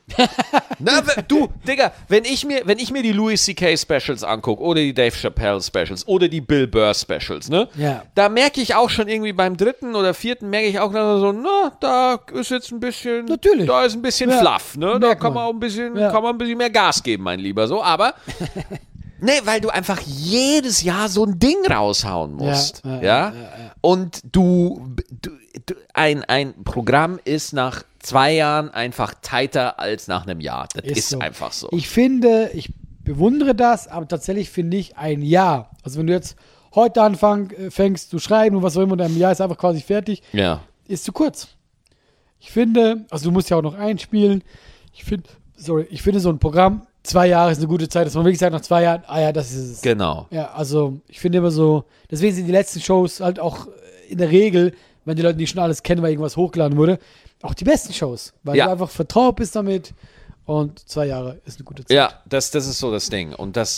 Na, du, Digga, wenn ich mir die Louis C.K. Specials angucke oder die Dave Chappelle Specials oder die Bill Burr Specials, ne? Ja. Da merke ich auch schon irgendwie beim 3. oder 4. merke ich auch so, na, da ist jetzt ein bisschen, natürlich. Da ist ein bisschen Fluff, ne? Da kann man auch kann man ein bisschen mehr Gas geben, mein Lieber, so, aber nee, weil du einfach jedes Jahr so ein Ding raushauen musst, ja? Und ein Programm ist nach 2 Jahren einfach tighter als nach einem Jahr. Das ist so. Einfach so. Ich bewundere das, aber tatsächlich finde ich ein Jahr. Also wenn du jetzt heute fängst zu schreiben und was auch immer, und ein Jahr ist einfach quasi fertig, ist zu kurz. Ich finde, also du musst ja auch noch einspielen. Ich finde so ein Programm, 2 Jahre ist eine gute Zeit, dass man wirklich sagt, nach 2 Jahren, das ist es. Genau. Ja, also ich finde immer so, deswegen sind die letzten Shows halt auch in der Regel, wenn die Leute nicht schon alles kennen, weil irgendwas hochgeladen wurde, auch die besten Shows, weil du einfach vertraut bist damit und 2 Jahre ist eine gute Zeit. Ja, das ist so das Ding und das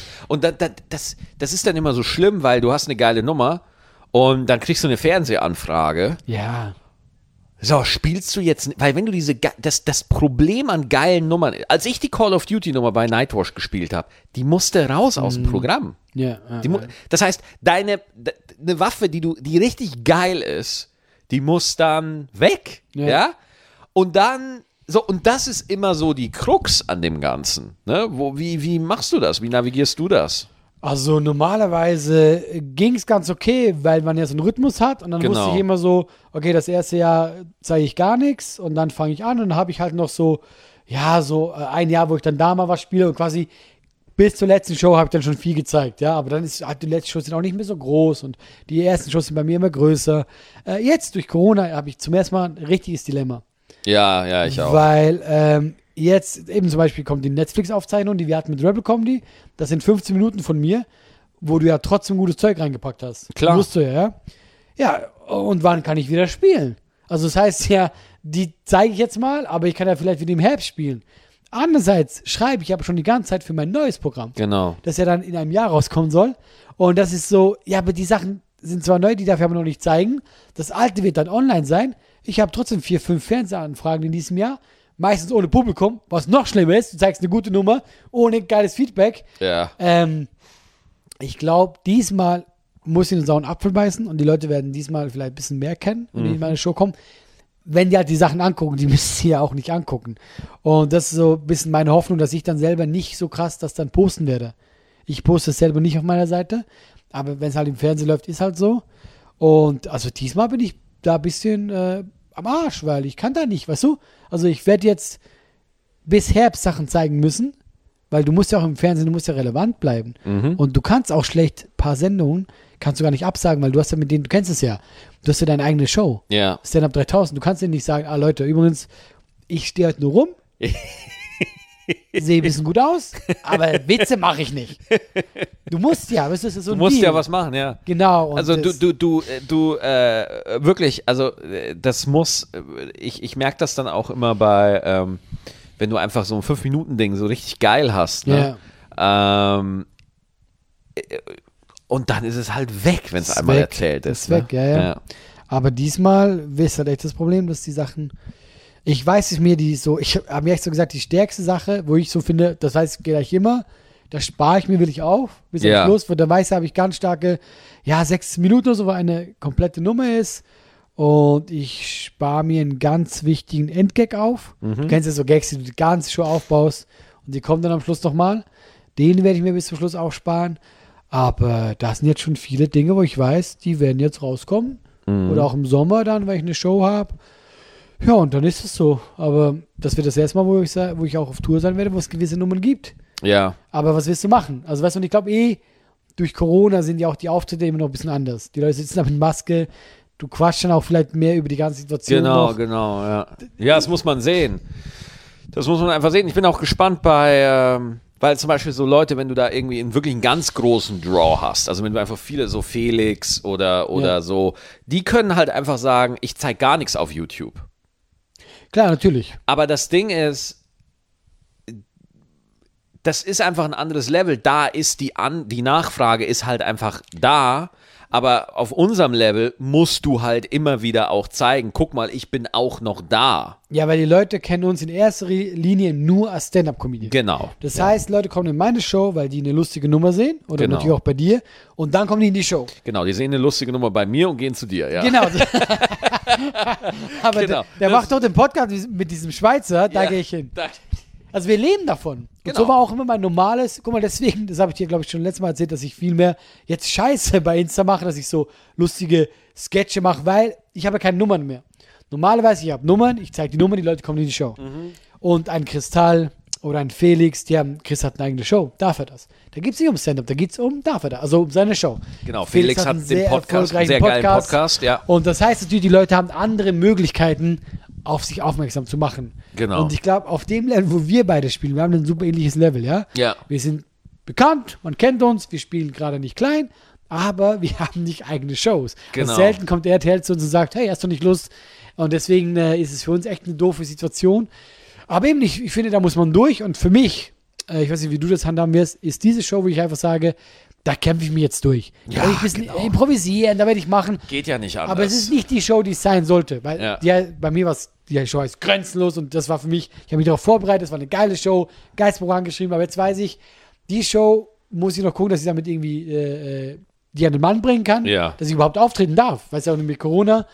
ist dann immer so schlimm, weil du hast eine geile Nummer und dann kriegst du eine Fernsehanfrage. Ja. So, spielst du jetzt, weil wenn du das Problem an geilen Nummern, als ich die Call of Duty Nummer bei Nightwatch gespielt habe, die musste raus aus dem Programm. Ja. Das heißt, eine Waffe, die richtig geil ist, die muss dann weg, ja? Und dann, und das ist immer so die Krux an dem Ganzen, ne? Wie machst du das? Wie navigierst du das? Also normalerweise ging es ganz okay, weil man ja so einen Rhythmus hat und dann wusste ich immer so, okay, das erste Jahr zeige ich gar nichts und dann fange ich an und dann habe ich halt noch so ein Jahr, wo ich dann da mal was spiele und quasi bis zur letzten Show habe ich dann schon viel gezeigt, ja, aber dann die letzten Shows sind auch nicht mehr so groß und die ersten Shows sind bei mir immer größer. Jetzt durch Corona habe ich zum ersten Mal ein richtiges Dilemma. Ja, ich auch. Weil jetzt eben zum Beispiel kommt die Netflix-Aufzeichnung, die wir hatten mit Rebel Comedy. Das sind 15 Minuten von mir, wo du ja trotzdem gutes Zeug reingepackt hast. Klar. Musst du ja. Ja, und wann kann ich wieder spielen? Also das heißt ja, die zeige ich jetzt mal, aber ich kann ja vielleicht wieder im Herbst spielen. Andererseits schreibe ich aber schon die ganze Zeit für mein neues Programm. Genau. Das ja dann in einem Jahr rauskommen soll. Und das ist so, ja, aber die Sachen sind zwar neu, die darf ich aber noch nicht zeigen. Das alte wird dann online sein. Ich habe trotzdem 4, 5 Fernsehanfragen in diesem Jahr. Meistens ohne Publikum, was noch schlimmer ist. Du zeigst eine gute Nummer, ohne geiles Feedback. Ja. Ich glaube, diesmal muss ich einen sauren Apfel beißen und die Leute werden diesmal vielleicht ein bisschen mehr kennen, wenn die in meine Show kommen. Wenn die halt die Sachen angucken, die müssen sie ja auch nicht angucken. Und das ist so ein bisschen meine Hoffnung, dass ich dann selber nicht so krass das dann posten werde. Ich poste es selber nicht auf meiner Seite, aber wenn es halt im Fernsehen läuft, ist halt so. Und also diesmal bin ich da ein bisschen am Arsch, weil ich kann da nicht, weißt du? Also ich werde jetzt bis Herbst Sachen zeigen müssen, weil du musst ja auch im Fernsehen, du musst ja relevant bleiben. Und du kannst auch schlecht ein paar Sendungen, kannst du gar nicht absagen, weil du hast ja mit denen, du kennst es ja, du hast ja deine eigene Show. Ja. Stand-Up 3000, du kannst denen nicht sagen, Leute, übrigens, ich stehe heute nur rum, sehe ein bisschen gut aus, aber Witze mache ich nicht. Du musst ja, weißt du, das ist so ein Du musst Deal. ja was machen, ja. Genau. Und also du wirklich, also das muss, ich merke das dann auch immer bei, wenn du einfach so ein 5-Minuten-Ding so richtig geil hast, ne? Ja. Und dann ist es halt weg, wenn es einmal erzählt ist. Ist weg, ja. Aber diesmal ist halt echt das Problem, dass die Sachen, ich weiß es mir, ich habe mir echt so gesagt, die stärkste Sache, wo ich so finde, das weiß ich gleich immer, das spare ich mir wirklich auf, bis zum Schluss, weil da weiß ich, habe ich ganz starke, 6 Minuten oder so, weil eine komplette Nummer ist und ich spare mir einen ganz wichtigen Endgag auf. Du kennst ja so Gags, die du die ganze Show aufbaust und die kommen dann am Schluss nochmal. Den werde ich mir bis zum Schluss aufsparen. Aber da sind jetzt schon viele Dinge, wo ich weiß, die werden jetzt rauskommen. Oder auch im Sommer dann, weil ich eine Show habe. Ja, und dann ist es so. Aber das wird das erste Mal, wo ich auch auf Tour sein werde, wo es gewisse Nummern gibt. Ja. Aber was willst du machen? Also weißt du, und ich glaube durch Corona sind ja auch die Auftritte immer noch ein bisschen anders. Die Leute sitzen da mit Maske, du quatschst dann auch vielleicht mehr über die ganze Situation. Genau, ja. Ja, das muss man sehen. Das muss man einfach sehen. Ich bin auch gespannt weil zum Beispiel so Leute, wenn du da irgendwie wirklich einen ganz großen Draw hast, also wenn du einfach viele so Felix oder so, die können halt einfach sagen, ich zeige gar nichts auf YouTube. Klar, natürlich. Aber das Ding ist, das ist einfach ein anderes Level. Da ist die Nachfrage ist halt einfach da. Aber auf unserem Level musst du halt immer wieder auch zeigen, guck mal, ich bin auch noch da. Ja, weil die Leute kennen uns in erster Linie nur als Stand-Up-Comedian. Genau. Das heißt, Leute kommen in meine Show, weil die eine lustige Nummer sehen oder natürlich auch bei dir und dann kommen die in die Show. Genau, die sehen eine lustige Nummer bei mir und gehen zu dir, ja. Genau. Aber der macht doch den Podcast mit diesem Schweizer, da gehe ich hin. Also wir leben davon. Und so war auch immer mein normales, guck mal, deswegen, das habe ich dir, glaube ich, schon letztes Mal erzählt, dass ich viel mehr jetzt Scheiße bei Insta mache, dass ich so lustige Sketche mache, weil ich habe ja keine Nummern mehr. Normalerweise, ich habe Nummern, ich zeige die Nummern, die Leute kommen in die Show. Und ein Kristall oder ein Felix, Chris hat eine eigene Show, darf er das? Da geht es nicht um Stand-Up, da geht es darf er das? Also um seine Show. Genau, Felix hat den Podcast, einen sehr geilen Podcast, ja. Und das heißt natürlich, die Leute haben andere Möglichkeiten, auf sich aufmerksam zu machen. Genau. Und ich glaube, auf dem Level, wo wir beide spielen, wir haben ein super ähnliches Level, ja? Ja. Wir sind bekannt, man kennt uns, wir spielen gerade nicht klein, aber wir haben nicht eigene Shows. Genau. Also selten kommt RTL zu uns und sagt, hey, hast du nicht Lust? Und deswegen ist es für uns echt eine doofe Situation. Aber eben nicht, ich finde, da muss man durch. Und für mich, ich weiß nicht, wie du das handhaben wirst, ist diese Show, wo ich einfach sage, da kämpfe ich mich jetzt durch. Da werde ich ein bisschen improvisieren, da werde ich machen. Geht ja nicht anders. Aber es ist nicht die Show, die es sein sollte. Weil bei mir war es, die Show heißt Grenzenlos und das war für mich, ich habe mich darauf vorbereitet, es war eine geile Show, geiles Programm geschrieben, aber jetzt weiß ich, die Show muss ich noch gucken, dass ich damit irgendwie die an den Mann bringen kann, dass ich überhaupt auftreten darf. Weiß ja auch nicht mit Corona.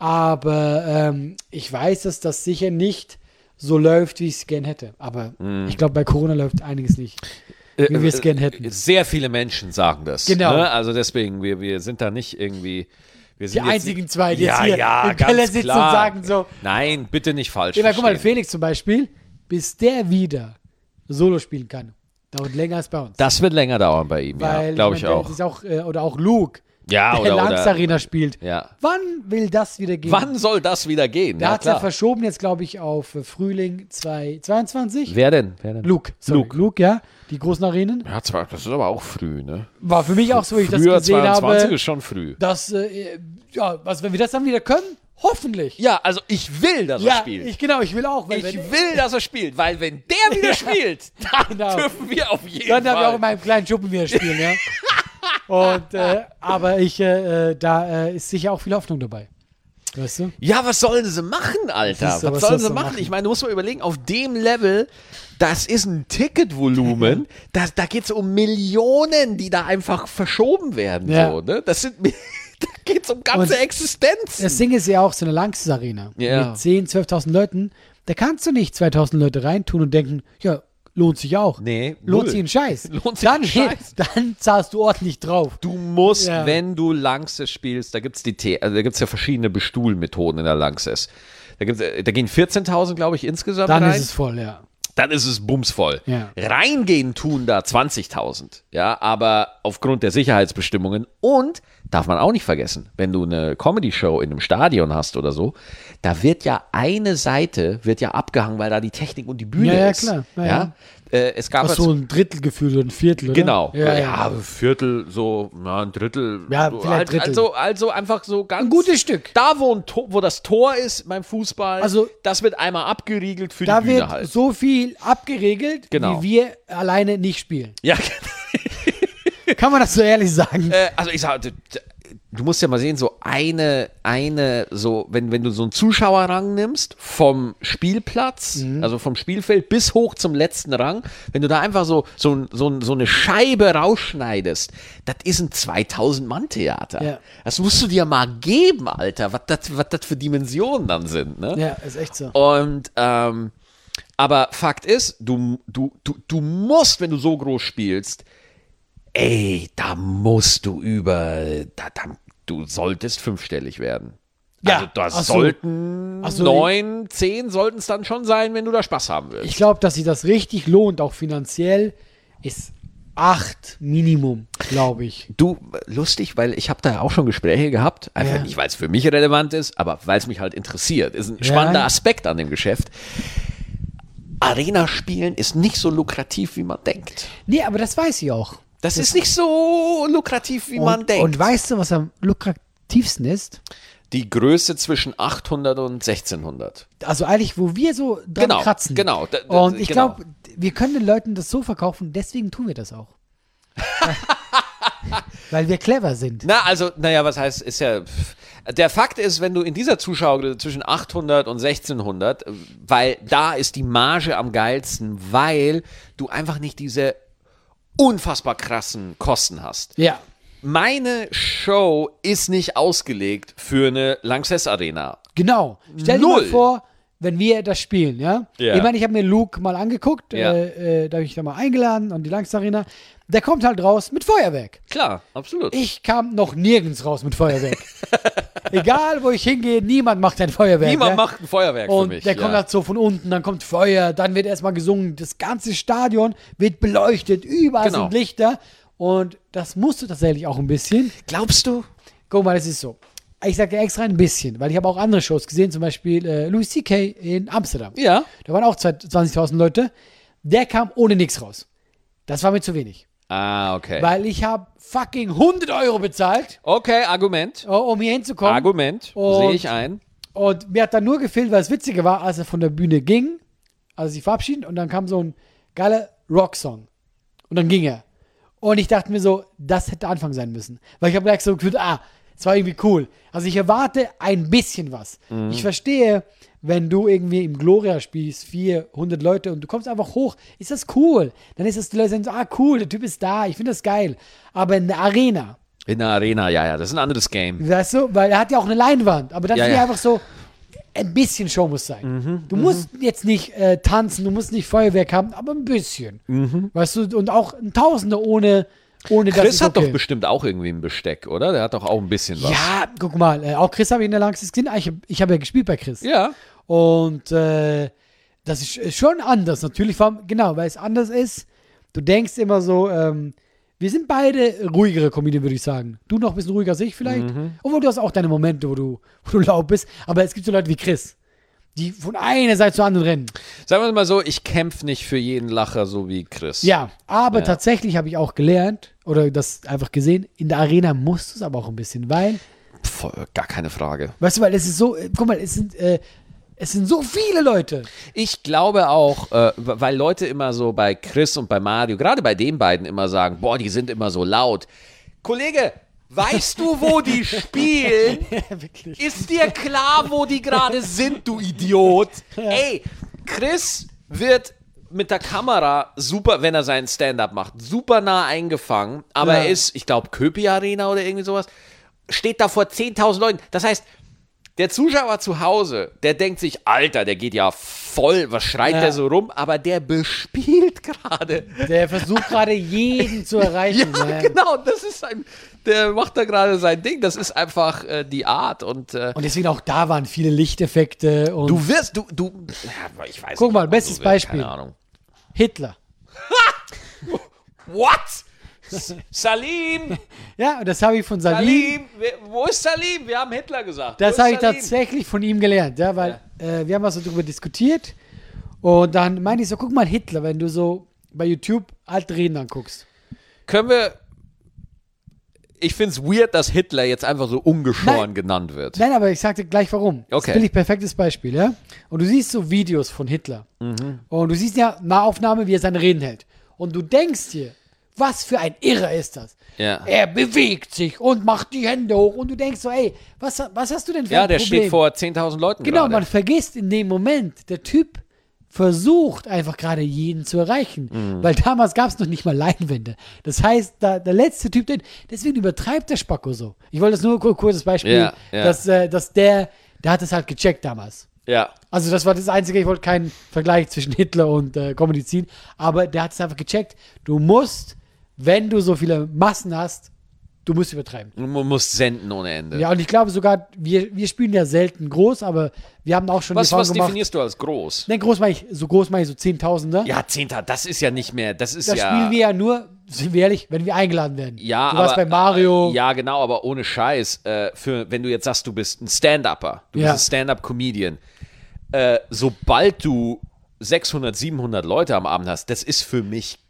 Aber ich weiß, dass das sicher nicht so läuft, wie ich es gern hätte. Aber ich glaube, bei Corona läuft einiges nicht, wie wir es gern hätten. Sehr viele Menschen sagen das. Genau. Ne? Also deswegen, wir sind da nicht irgendwie... Wir sind die einzigen zwei, die jetzt hier im Keller sitzen und sagen so. Nein, bitte nicht falsch verstehen. Guck mal, Felix zum Beispiel, bis der wieder Solo spielen kann, dauert länger als bei uns. Das wird länger dauern bei ihm, ja, glaube ich auch. Ist auch. Oder auch Luke, der Lanx Arena spielt. Ja. Wann will das wieder gehen? Wann soll das wieder gehen? Der hat es ja verschoben jetzt, glaube ich, auf Frühling 2022. Wer denn? Luke, ja. Die großen Arenen. Ja, das ist aber auch früh, ne? War für mich auch so, wie ich das gesehen 22 habe. 22 ist schon früh. Dass, wenn wir das dann wieder können, hoffentlich. Ja, also ich will, dass er spielt. Ich will auch. Ich will, dass er spielt, weil wenn der wieder spielt, dann dürfen wir auf jeden Fall. Dann darf ich auch in meinem kleinen Schuppen wieder spielen, ja. Und, aber da ist sicher auch viel Hoffnung dabei. Weißt du? Ja, was sollen sie machen, Alter? Was sollen sie machen? Ich meine, du musst mal überlegen, auf dem Level, das ist ein Ticketvolumen, da geht es um Millionen, die da einfach verschoben werden. Ja. So, ne? Da geht es um ganze Existenzen. Das Ding ist ja auch so eine Lanxess Arena mit 10.000, 12.000 Leuten. Da kannst du nicht 2.000 Leute reintun und denken, ja, lohnt sich auch. Nee, lohnt sich ein Scheiß. Dann zahlst du ordentlich drauf. Du musst, wenn du Lanxess spielst, da gibt es ja verschiedene Bestuhlmethoden in der Lanxess. Da gehen 14.000, glaube ich, insgesamt rein. Dann ist es voll, ja. Dann ist es bumsvoll. Ja. Reingehen tun da 20.000. Ja, aber aufgrund der Sicherheitsbestimmungen und, darf man auch nicht vergessen, wenn du eine Comedy-Show in einem Stadion hast oder so, da wird ja eine Seite abgehangen, weil da die Technik und die Bühne ist. Ja, klar. Ja. Es gab so ein Drittel gefühlt oder ein Viertel, oder? Genau. Ja, Viertel, so, ein Drittel. Ja, vielleicht Drittel. Also einfach so ganz. Ein gutes Stück. Da, wo das Tor ist beim Fußball, also, das wird einmal abgeriegelt für die Bühne halt. Da wird so viel abgeregelt, wie wir alleine nicht spielen. Ja, kann man das so ehrlich sagen? Also ich sage, du musst ja mal sehen, so so, wenn du so einen Zuschauerrang nimmst, vom Spielplatz, also vom Spielfeld bis hoch zum letzten Rang, wenn du da einfach so eine Scheibe rausschneidest, das ist ein 2000-Mann-Theater. Ja. Das musst du dir mal geben, Alter, was das für Dimensionen dann sind, ne? Ja, ist echt so. Und, aber Fakt ist, du musst, wenn du so groß spielst, da musst du du solltest fünfstellig werden. Ja, also das sollten 9, 10 sollten es dann schon sein, wenn du da Spaß haben willst. Ich glaube, dass sich das richtig lohnt, auch finanziell, ist 8 Minimum, glaube ich. Du, lustig, weil ich habe da auch schon Gespräche gehabt, einfach nicht, weil es für mich relevant ist, aber weil es mich halt interessiert. Ist ein spannender Aspekt an dem Geschäft. Arena spielen ist nicht so lukrativ, wie man denkt. Nee, aber das weiß ich auch. Das ist nicht so lukrativ, wie man denkt. Und weißt du, was am lukrativsten ist? Die Größe zwischen 800 und 1600. Also eigentlich, wo wir so dran kratzen. Genau. Und ich glaube, wir können den Leuten das so verkaufen, deswegen tun wir das auch. Weil wir clever sind. Was heißt, ist ja... Der Fakt ist, wenn du in dieser Zuschauer zwischen 800 und 1600, weil da ist die Marge am geilsten, weil du einfach nicht diese unfassbar krassen Kosten hast. Ja. Meine Show ist nicht ausgelegt für eine Lanxess Arena. Genau. Stell dir mal vor, wenn wir das spielen, ja? Ja. Ich meine, ich habe mir Luke mal angeguckt, Ja. da habe ich da mal eingeladen an die Lanxess Arena. Der kommt halt raus mit Feuerwerk. Klar, absolut. Ich kam noch nirgends raus mit Feuerwerk. Egal, wo ich hingehe, niemand macht ein Feuerwerk. Niemand macht ein Feuerwerk für mich. Und der kommt halt so von unten, dann kommt Feuer, dann wird erstmal gesungen, das ganze Stadion wird beleuchtet, überall sind Lichter. Und das musst du tatsächlich auch ein bisschen. Glaubst du? Guck mal, das ist so. Ich sage extra ein bisschen, weil ich habe auch andere Shows gesehen, zum Beispiel Louis C.K. in Amsterdam. Ja. Da waren auch 20.000 Leute. Der kam ohne nichts raus. Das war mir zu wenig. Ah, okay. Weil ich habe fucking 100 Euro bezahlt. Okay, Argument. Um hier hinzukommen. Argument, sehe ich ein. Und mir hat dann nur gefehlt, weil das Witzige war, als er von der Bühne ging, also sich verabschieden und dann kam so ein geiler Rocksong. Und dann ging er. Und ich dachte mir so, das hätte Anfang sein müssen. Weil ich habe gleich so gefühlt, es war irgendwie cool. Also ich erwarte ein bisschen was. Ich verstehe, wenn du irgendwie im Gloria spielst, 400 Leute und du kommst einfach hoch, ist das cool. Dann ist das, die Leute sagen so, cool, der Typ ist da, ich finde das geil. Aber in der Arena. In der Arena, ja, das ist ein anderes Game. Weißt du, weil er hat ja auch eine Leinwand. Aber dann Ja, finde ich ja. einfach so, ein bisschen Show muss sein. Du musst jetzt nicht tanzen, du musst nicht Feuerwerk haben, aber ein bisschen. Weißt du, und auch ein Tausender ohne das Chris ist hat okay. doch bestimmt auch irgendwie ein Besteck, oder? Der hat doch auch ein bisschen was. Ja, guck mal, auch Chris habe ich in der Langste gesehen. Ich habe ja gespielt bei Chris. Ja. Und das ist schon anders, natürlich. Genau, weil es anders ist. Du denkst immer so, wir sind beide ruhigere Comedian, würde ich sagen. Du noch ein bisschen ruhiger als ich vielleicht. Obwohl du hast auch deine Momente, wo du laut bist. Aber es gibt so Leute wie Chris, die von einer Seite zur anderen rennen. Sagen wir mal so, ich kämpfe nicht für jeden Lacher so wie Chris. Ja, aber tatsächlich habe ich auch gelernt oder das einfach gesehen, in der Arena musst du es aber auch ein bisschen, weil... Gar keine Frage. Weißt du, weil es ist so, guck mal, es sind so viele Leute. Ich glaube auch, weil Leute immer so bei Chris und bei Mario, gerade bei den beiden immer sagen, boah, die sind immer so laut. Kollege, weißt du, wo die spielen? Wirklich. Ist dir klar, wo die gerade sind, du Idiot? Ey, Chris wird mit der Kamera super, wenn er seinen Stand-up macht, super nah eingefangen, aber er ist, ich glaube, Köpi Arena oder irgendwie sowas, steht da vor 10.000 Leuten. Das heißt, der Zuschauer zu Hause, der denkt sich, Alter, der geht ja voll, was schreit der so rum? Aber der bespielt gerade. Der versucht gerade jeden zu erreichen. Ja, genau, das ist der macht da gerade sein Ding. Das ist einfach die Art. Und deswegen auch da waren viele Lichteffekte. Und du wirst, ja, ich weiß guck nicht, mal, bestes Beispiel. Keine Ahnung. Hitler. What? Salim! Ja, und das habe ich von Salim. Wo ist Salim? Wir haben Hitler gesagt. Das habe ich tatsächlich von ihm gelernt, ja, weil wir haben also darüber diskutiert und dann meinte ich so, guck mal Hitler, wenn du so bei YouTube alte Reden anguckst. Ich finde es weird, dass Hitler jetzt einfach so ungeschoren genannt wird. Nein, aber ich sag dir gleich warum. Okay. Das finde ich perfektes Beispiel, ja. Und du siehst so Videos von Hitler und du siehst ja Nahaufnahme, wie er seine Reden hält und du denkst dir, was für ein Irrer ist das? Ja. Er bewegt sich und macht die Hände hoch und du denkst so, ey, was hast du denn für ein Problem? Ja, der steht vor 10.000 Leuten Genau, gerade. man vergisst in dem Moment, der Typ versucht einfach gerade jeden zu erreichen. Weil damals gab es noch nicht mal Leinwände. Das heißt, der letzte Typ, deswegen übertreibt der Spacko so. Ich wollte das nur ein kurzes Beispiel, dass der hat es halt gecheckt damals. Ja. Also das war das Einzige, ich wollte keinen Vergleich zwischen Hitler und Comedy ziehen, aber der hat es einfach gecheckt. Du musst, wenn du so viele Massen hast, du musst übertreiben. Man muss senden ohne Ende. Ja, und ich glaube sogar, wir spielen ja selten groß, aber wir haben auch schon Was gemacht. definierst du als groß? Ne, groß meine ich so 10.000er. Ja, 10.000, das ist ja nicht mehr, das ist Das spielen wir ja nur, sind wir ehrlich, wenn wir eingeladen werden. Ja, du warst bei Mario. Ja, genau, aber ohne Scheiß. Wenn du jetzt sagst, du bist ein Stand-Upper, du bist ein Stand-Up-Comedian, sobald du 600, 700 Leute am Abend hast, das ist für mich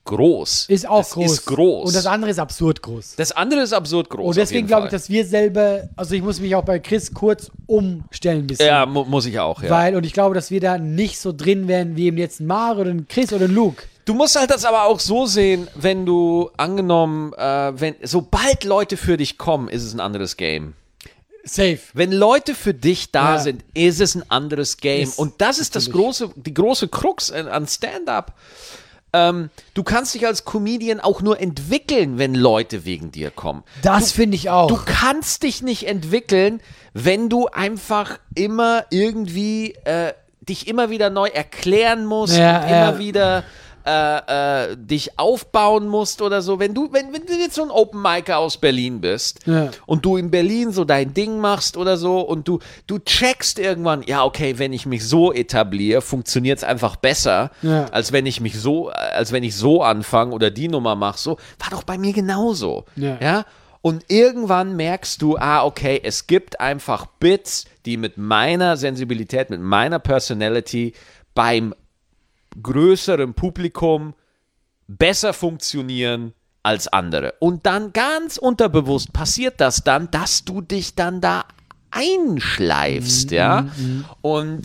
groß. Ist auch das groß. Ist groß. Und das andere ist absurd groß. Das andere ist absurd groß. Und deswegen glaube ich, dass wir selber, also ich muss mich auch bei Chris kurz umstellen ein bisschen. Ja, muss ich auch, ja. Und ich glaube, dass wir da nicht so drin wären wie eben jetzt ein Mario oder ein Chris oder ein Luke. Du musst halt das aber auch so sehen, wenn du angenommen, sobald Leute für dich kommen, ist es ein anderes Game. Safe. Wenn Leute für dich da sind, ist es ein anderes Game. Und das ist die große Krux an Stand-up. Du kannst dich als Comedian auch nur entwickeln, wenn Leute wegen dir kommen. Das finde ich auch. Du kannst dich nicht entwickeln, wenn du einfach immer irgendwie dich immer wieder neu erklären musst und immer wieder dich aufbauen musst oder so. Wenn du jetzt so ein Open Micer aus Berlin bist und du in Berlin so dein Ding machst oder so und du checkst irgendwann, ja okay, wenn ich mich so etabliere, funktioniert es einfach besser, als wenn ich so anfange oder die Nummer mache. So, war doch bei mir genauso. Ja? Und irgendwann merkst du, okay, es gibt einfach Bits, die mit meiner Sensibilität, mit meiner Personality beim größerem Publikum besser funktionieren als andere. Und dann ganz unterbewusst passiert das dann, dass du dich dann da einschleifst, Und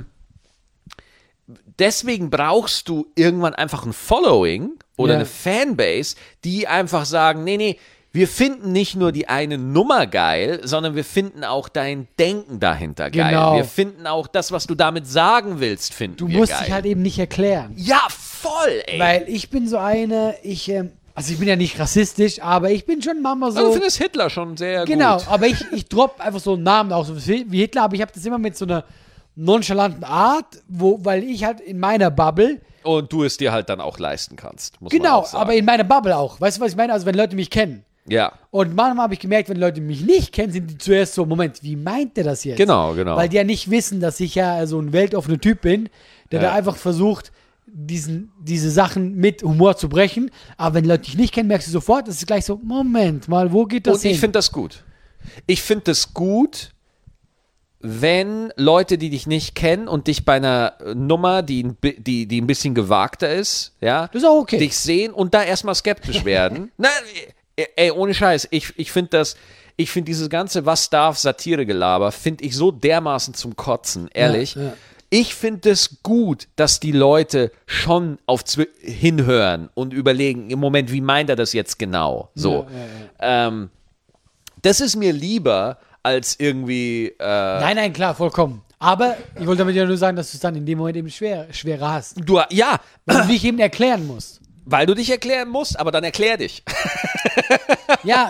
deswegen brauchst du irgendwann einfach ein Following oder eine Fanbase, die einfach sagen, nee, wir finden nicht nur die eine Nummer geil, sondern wir finden auch dein Denken dahinter geil. Genau. Wir finden auch das, was du damit sagen willst, finden wir geil. Du musst dich halt eben nicht erklären. Ja, voll, ey. Weil ich bin so eine, also ich bin ja nicht rassistisch, aber ich bin schon manchmal so. Also, du findest Hitler schon sehr gut. Genau, aber ich droppe einfach so einen Namen auch so wie Hitler, aber ich habe das immer mit so einer nonchalanten Art, weil ich halt in meiner Bubble. Und du es dir halt dann auch leisten kannst, muss man genau, auch sagen. aber in meiner Bubble auch. Weißt du, was ich meine? Also wenn Leute mich kennen. Ja. Und manchmal habe ich gemerkt, wenn Leute mich nicht kennen, sind die zuerst so, Moment, wie meint der das jetzt? Genau. Weil die ja nicht wissen, dass ich ja so ein weltoffener Typ bin, der da einfach versucht, diese Sachen mit Humor zu brechen. Aber wenn Leute dich nicht kennen, merkst du sofort, das ist gleich so, Moment mal, wo geht das hin? Und ich finde das gut. Ich finde das gut, wenn Leute, die dich nicht kennen und dich bei einer Nummer, die ein bisschen gewagter ist, das ist auch okay. dich sehen und da erstmal skeptisch werden. Na, ey, ohne Scheiß, ich finde dieses ganze Was darf Satire-Gelaber, finde ich so dermaßen zum Kotzen, ehrlich. Ja. Ich finde es gut, dass die Leute schon hinhören und überlegen, im Moment, wie meint er das jetzt genau? So. Das ist mir lieber als irgendwie. Nein, klar, vollkommen. Aber ich wollte damit ja nur sagen, dass du es dann in dem Moment eben schwerer hast. Ja. Weil du dich eben erklären musst. Weil du dich erklären musst, aber dann erklär dich. Ja,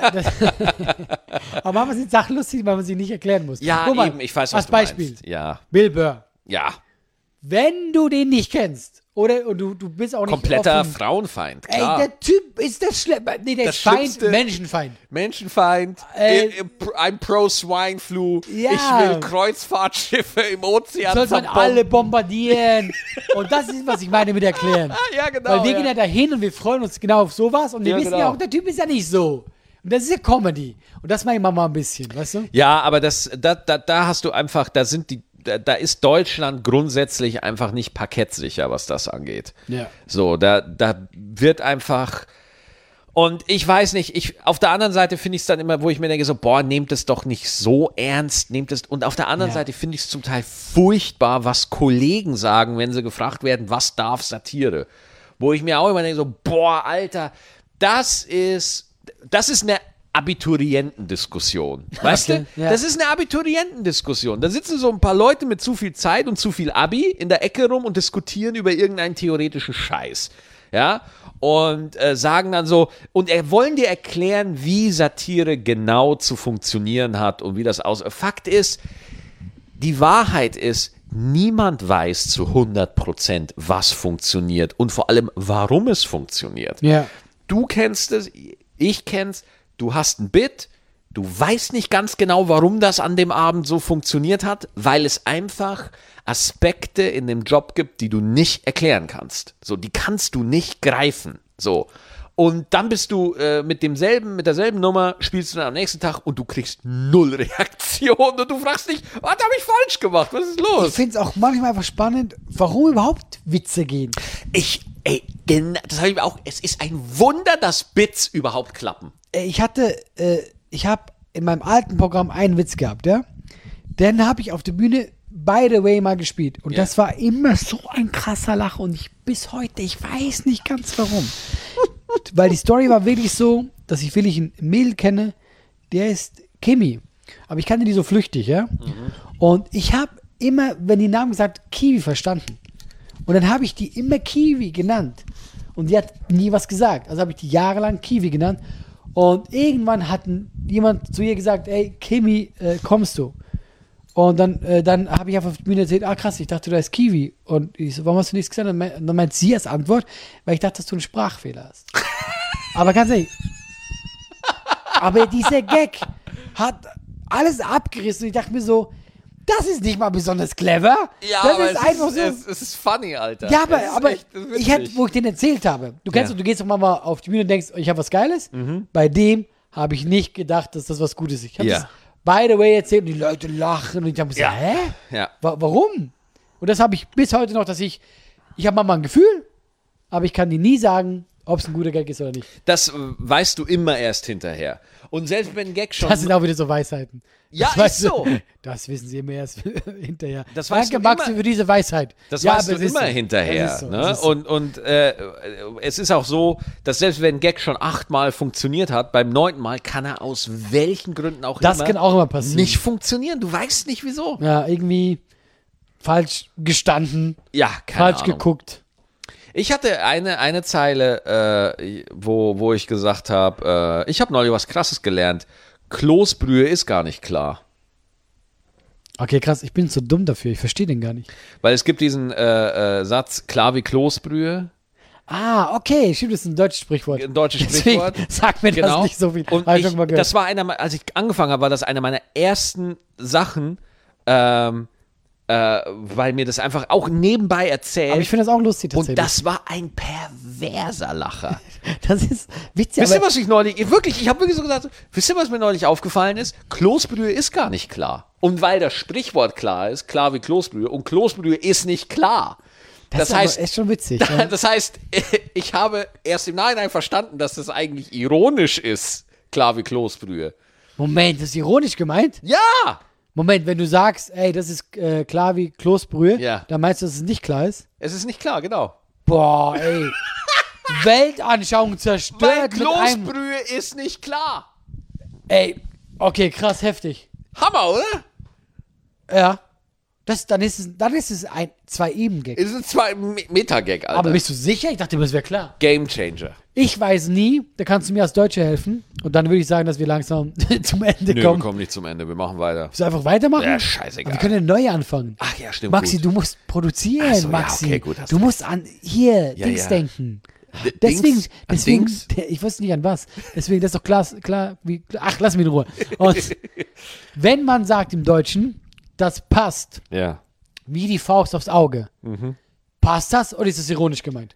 aber manchmal sind Sachen lustig, weil man sie nicht erklären muss. Ja, mal, eben, ich weiß, was als du Beispiel. meinst. Ja. Bill Burr. Ja. Wenn du den nicht kennst, oder und du bist auch nicht kompletter offen, Frauenfeind, klar. Ey, der Typ ist das Schlimme. Nee, der ist Feind, Menschenfeind. Menschenfeind, I'm pro Swine Flu, ja. Ich will Kreuzfahrtschiffe im Ozean soll man alle bombardieren. Und das ist, was ich meine mit erklären. Ja, genau. Weil wir gehen ja dahin und wir freuen uns genau auf sowas und wir wissen ja auch, der Typ ist ja nicht so. Und das ist ja Comedy. Und das mache ich mal ein bisschen, weißt du? Ja, aber da hast du einfach, da ist Deutschland grundsätzlich einfach nicht parkettsicher, was das angeht. Ja. So, da wird einfach. Und ich weiß nicht, auf der anderen Seite finde ich es dann immer, wo ich mir denke, so, nehmt es doch nicht so ernst, und auf der anderen Seite finde ich es zum Teil furchtbar, was Kollegen sagen, wenn sie gefragt werden, was darf Satire? Wo ich mir auch immer denke, so, Alter, das ist eine Abiturientendiskussion. Weißt du? Ja. Das ist eine Abiturientendiskussion. Da sitzen so ein paar Leute mit zu viel Zeit und zu viel Abi in der Ecke rum und diskutieren über irgendeinen theoretischen Scheiß. Ja? Und sagen dann so, und wollen dir erklären, wie Satire genau zu funktionieren hat und wie das Fakt ist, die Wahrheit ist, niemand weiß zu 100%, was funktioniert und vor allem, warum es funktioniert. Ja. Du kennst es, ich kenn's, du hast ein Bit, du weißt nicht ganz genau, warum das an dem Abend so funktioniert hat, weil es einfach Aspekte in dem Job gibt, die du nicht erklären kannst. So, die kannst du nicht greifen. So. Und dann bist du mit derselben Nummer, spielst du dann am nächsten Tag und du kriegst 0 Reaktion und du fragst dich, was habe ich falsch gemacht? Was ist los? Ich finde es auch manchmal einfach spannend, warum überhaupt Witze gehen. Ey, das habe ich auch. Es ist ein Wunder, dass Bits überhaupt klappen. Ich habe in meinem alten Programm einen Witz gehabt, ja. Den habe ich auf der Bühne by the way mal gespielt. Und das war immer so ein krasser Lacher. Und bis heute, ich weiß nicht ganz warum. Weil die Story war wirklich so, dass ich wirklich ein Mädel kenne, der ist Kimi. Aber ich kannte die so flüchtig, ja. Und ich habe immer, wenn die Namen gesagt, Kiwi verstanden. Und dann habe ich die immer Kiwi genannt. Und die hat nie was gesagt. Also habe ich die jahrelang Kiwi genannt. Und irgendwann hat jemand zu ihr gesagt, ey, Kimi, kommst du? Und dann habe ich auf der Bühne erzählt, krass, ich dachte, du heißt Kiwi. Und ich so, warum hast du nichts gesagt? Und dann meint sie als Antwort, weil ich dachte, dass du einen Sprachfehler hast. Aber ganz ehrlich, aber dieser Gag hat alles abgerissen. Und ich dachte mir so, das ist nicht mal besonders clever. Ja, das aber ist einfach so. Es ist funny, Alter. Ja, aber wo ich den erzählt habe. Du gehst doch mal auf die Bühne und denkst, ich habe was Geiles. Bei dem habe ich nicht gedacht, dass das was Gutes ist. Ich habe das by the way erzählt und die Leute lachen und ich habe gesagt, hä? Ja. Warum? Und das habe ich bis heute noch, dass ich habe manchmal ein Gefühl, aber ich kann dir nie sagen, ob es ein guter Gag ist oder nicht. Das weißt du immer erst hinterher. Und selbst wenn ein Gag schon... Das sind auch wieder so Weisheiten. Ja, das ist so. Das wissen sie immer erst hinterher. Das weißt Danke, du Maxi, immer, für diese Weisheit. Das ja, weißt du immer hinterher. So, ne? so. Und es ist auch so, dass selbst wenn ein Gag schon 8-mal funktioniert hat, beim 9. Mal kann er aus welchen Gründen auch das kann auch immer passieren. Nicht funktionieren. Du weißt nicht, wieso. Ja, irgendwie falsch gestanden. Ja, keine falsch Ahnung. geguckt. Ich hatte eine Zeile, wo ich gesagt habe, ich habe neulich was Krasses gelernt. Kloßbrühe ist gar nicht klar. Okay, krass, ich bin zu dumm dafür, ich verstehe den gar nicht. Weil es gibt diesen Satz, klar wie Kloßbrühe. Okay, stimmt, das ist ein deutsches Sprichwort. Ein deutsches Sprichwort. Sagt mir das nicht so viel. Und das war als ich angefangen habe, war das eine meiner ersten Sachen, weil mir das einfach auch nebenbei erzählt. Aber ich finde das auch lustig tatsächlich. Und das war ein perverser Lacher. Das ist witzig. Wisst ihr, was ich neulich, ich habe wirklich so gesagt, wisst ihr, was mir neulich aufgefallen ist? Kloßbrühe ist gar nicht klar. Und weil das Sprichwort klar ist, klar wie Kloßbrühe, und Kloßbrühe ist nicht klar. Das heißt, ist schon witzig. Das heißt, ich habe erst im Nachhinein verstanden, dass das eigentlich ironisch ist, klar wie Kloßbrühe. Moment, das ist ironisch gemeint? Ja! Moment, wenn du sagst, ey, das ist klar wie Kloßbrühe, ja, dann meinst du, dass es nicht klar ist? Es ist nicht klar, genau. Boah, ey. Weltanschauung zerstört. Weil Kloßbrühe ist nicht klar. Ey, okay, krass, heftig. Hammer, oder? Ja. Dann ist es ein 2-Eben-Gag. Es ist ein 2-Meter-Gag, Alter. Aber bist du sicher? Ich dachte, das wäre klar. Game Changer. Ich weiß nie, da kannst du mir als Deutsche helfen. Und dann würde ich sagen, dass wir langsam zum Ende kommen. Wir kommen nicht zum Ende, wir machen weiter. Willst du einfach weitermachen? Ja, scheißegal. Aber wir können neu anfangen. Ach ja, stimmt. Maxi, gut. du musst produzieren, so, Maxi. Ja, okay, gut, du musst an Dings denken. Deswegen, ich wusste nicht an was. Deswegen, das ist doch klar, lass mich in Ruhe. Und wenn man sagt im Deutschen, das passt, ja, wie die Faust aufs Auge, passt das oder ist es ironisch gemeint?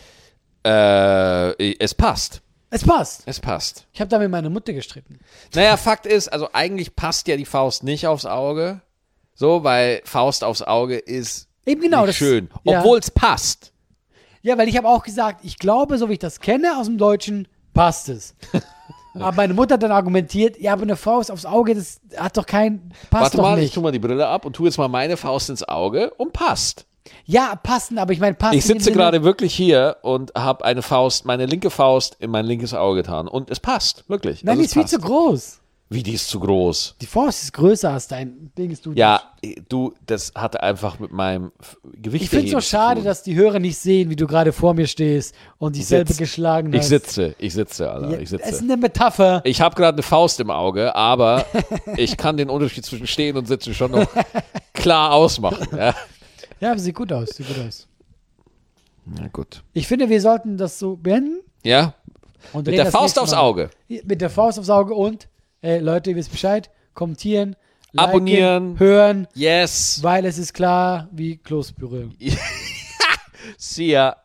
Es passt. Es passt. Es passt. Ich habe da mit meiner Mutter gestritten. Naja, Fakt ist, also eigentlich passt ja die Faust nicht aufs Auge, so, weil Faust aufs Auge ist eben genau, nicht schön, obwohl es passt. Ja, weil ich habe auch gesagt, ich glaube, so wie ich das kenne aus dem Deutschen, passt es. Aber meine Mutter hat dann argumentiert, ja, aber eine Faust aufs Auge, das hat doch passt Warte doch mal, nicht. ich tue mal die Brille ab und tue jetzt mal meine Faust ins Auge und passt. Ja, passen, aber ich meine, passen. Ich sitze gerade wirklich hier und habe meine linke Faust in mein linkes Auge getan und es passt, wirklich. Nein, also die ist viel zu groß. Wie, die ist zu groß? Die Faust ist größer als dein Ding. Ja, das hatte einfach mit meinem Gewicht. Ich finde es so schade, dass die Hörer nicht sehen, wie du gerade vor mir stehst und dich selber geschlagen hast. Ich sitze, Alter, ja, ich sitze. Das ist eine Metapher. Ich habe gerade eine Faust im Auge, aber ich kann den Unterschied zwischen stehen und sitzen schon noch klar ausmachen. Ja, aber sieht gut aus, Na gut. Ich finde, wir sollten das so beenden. Ja, und mit der Faust aufs Auge. Mit der Faust aufs Auge und, Leute, ihr wisst Bescheid, kommentieren, abonnieren, hören. Yes. Weil es ist klar wie Kloßbrühe. See ya.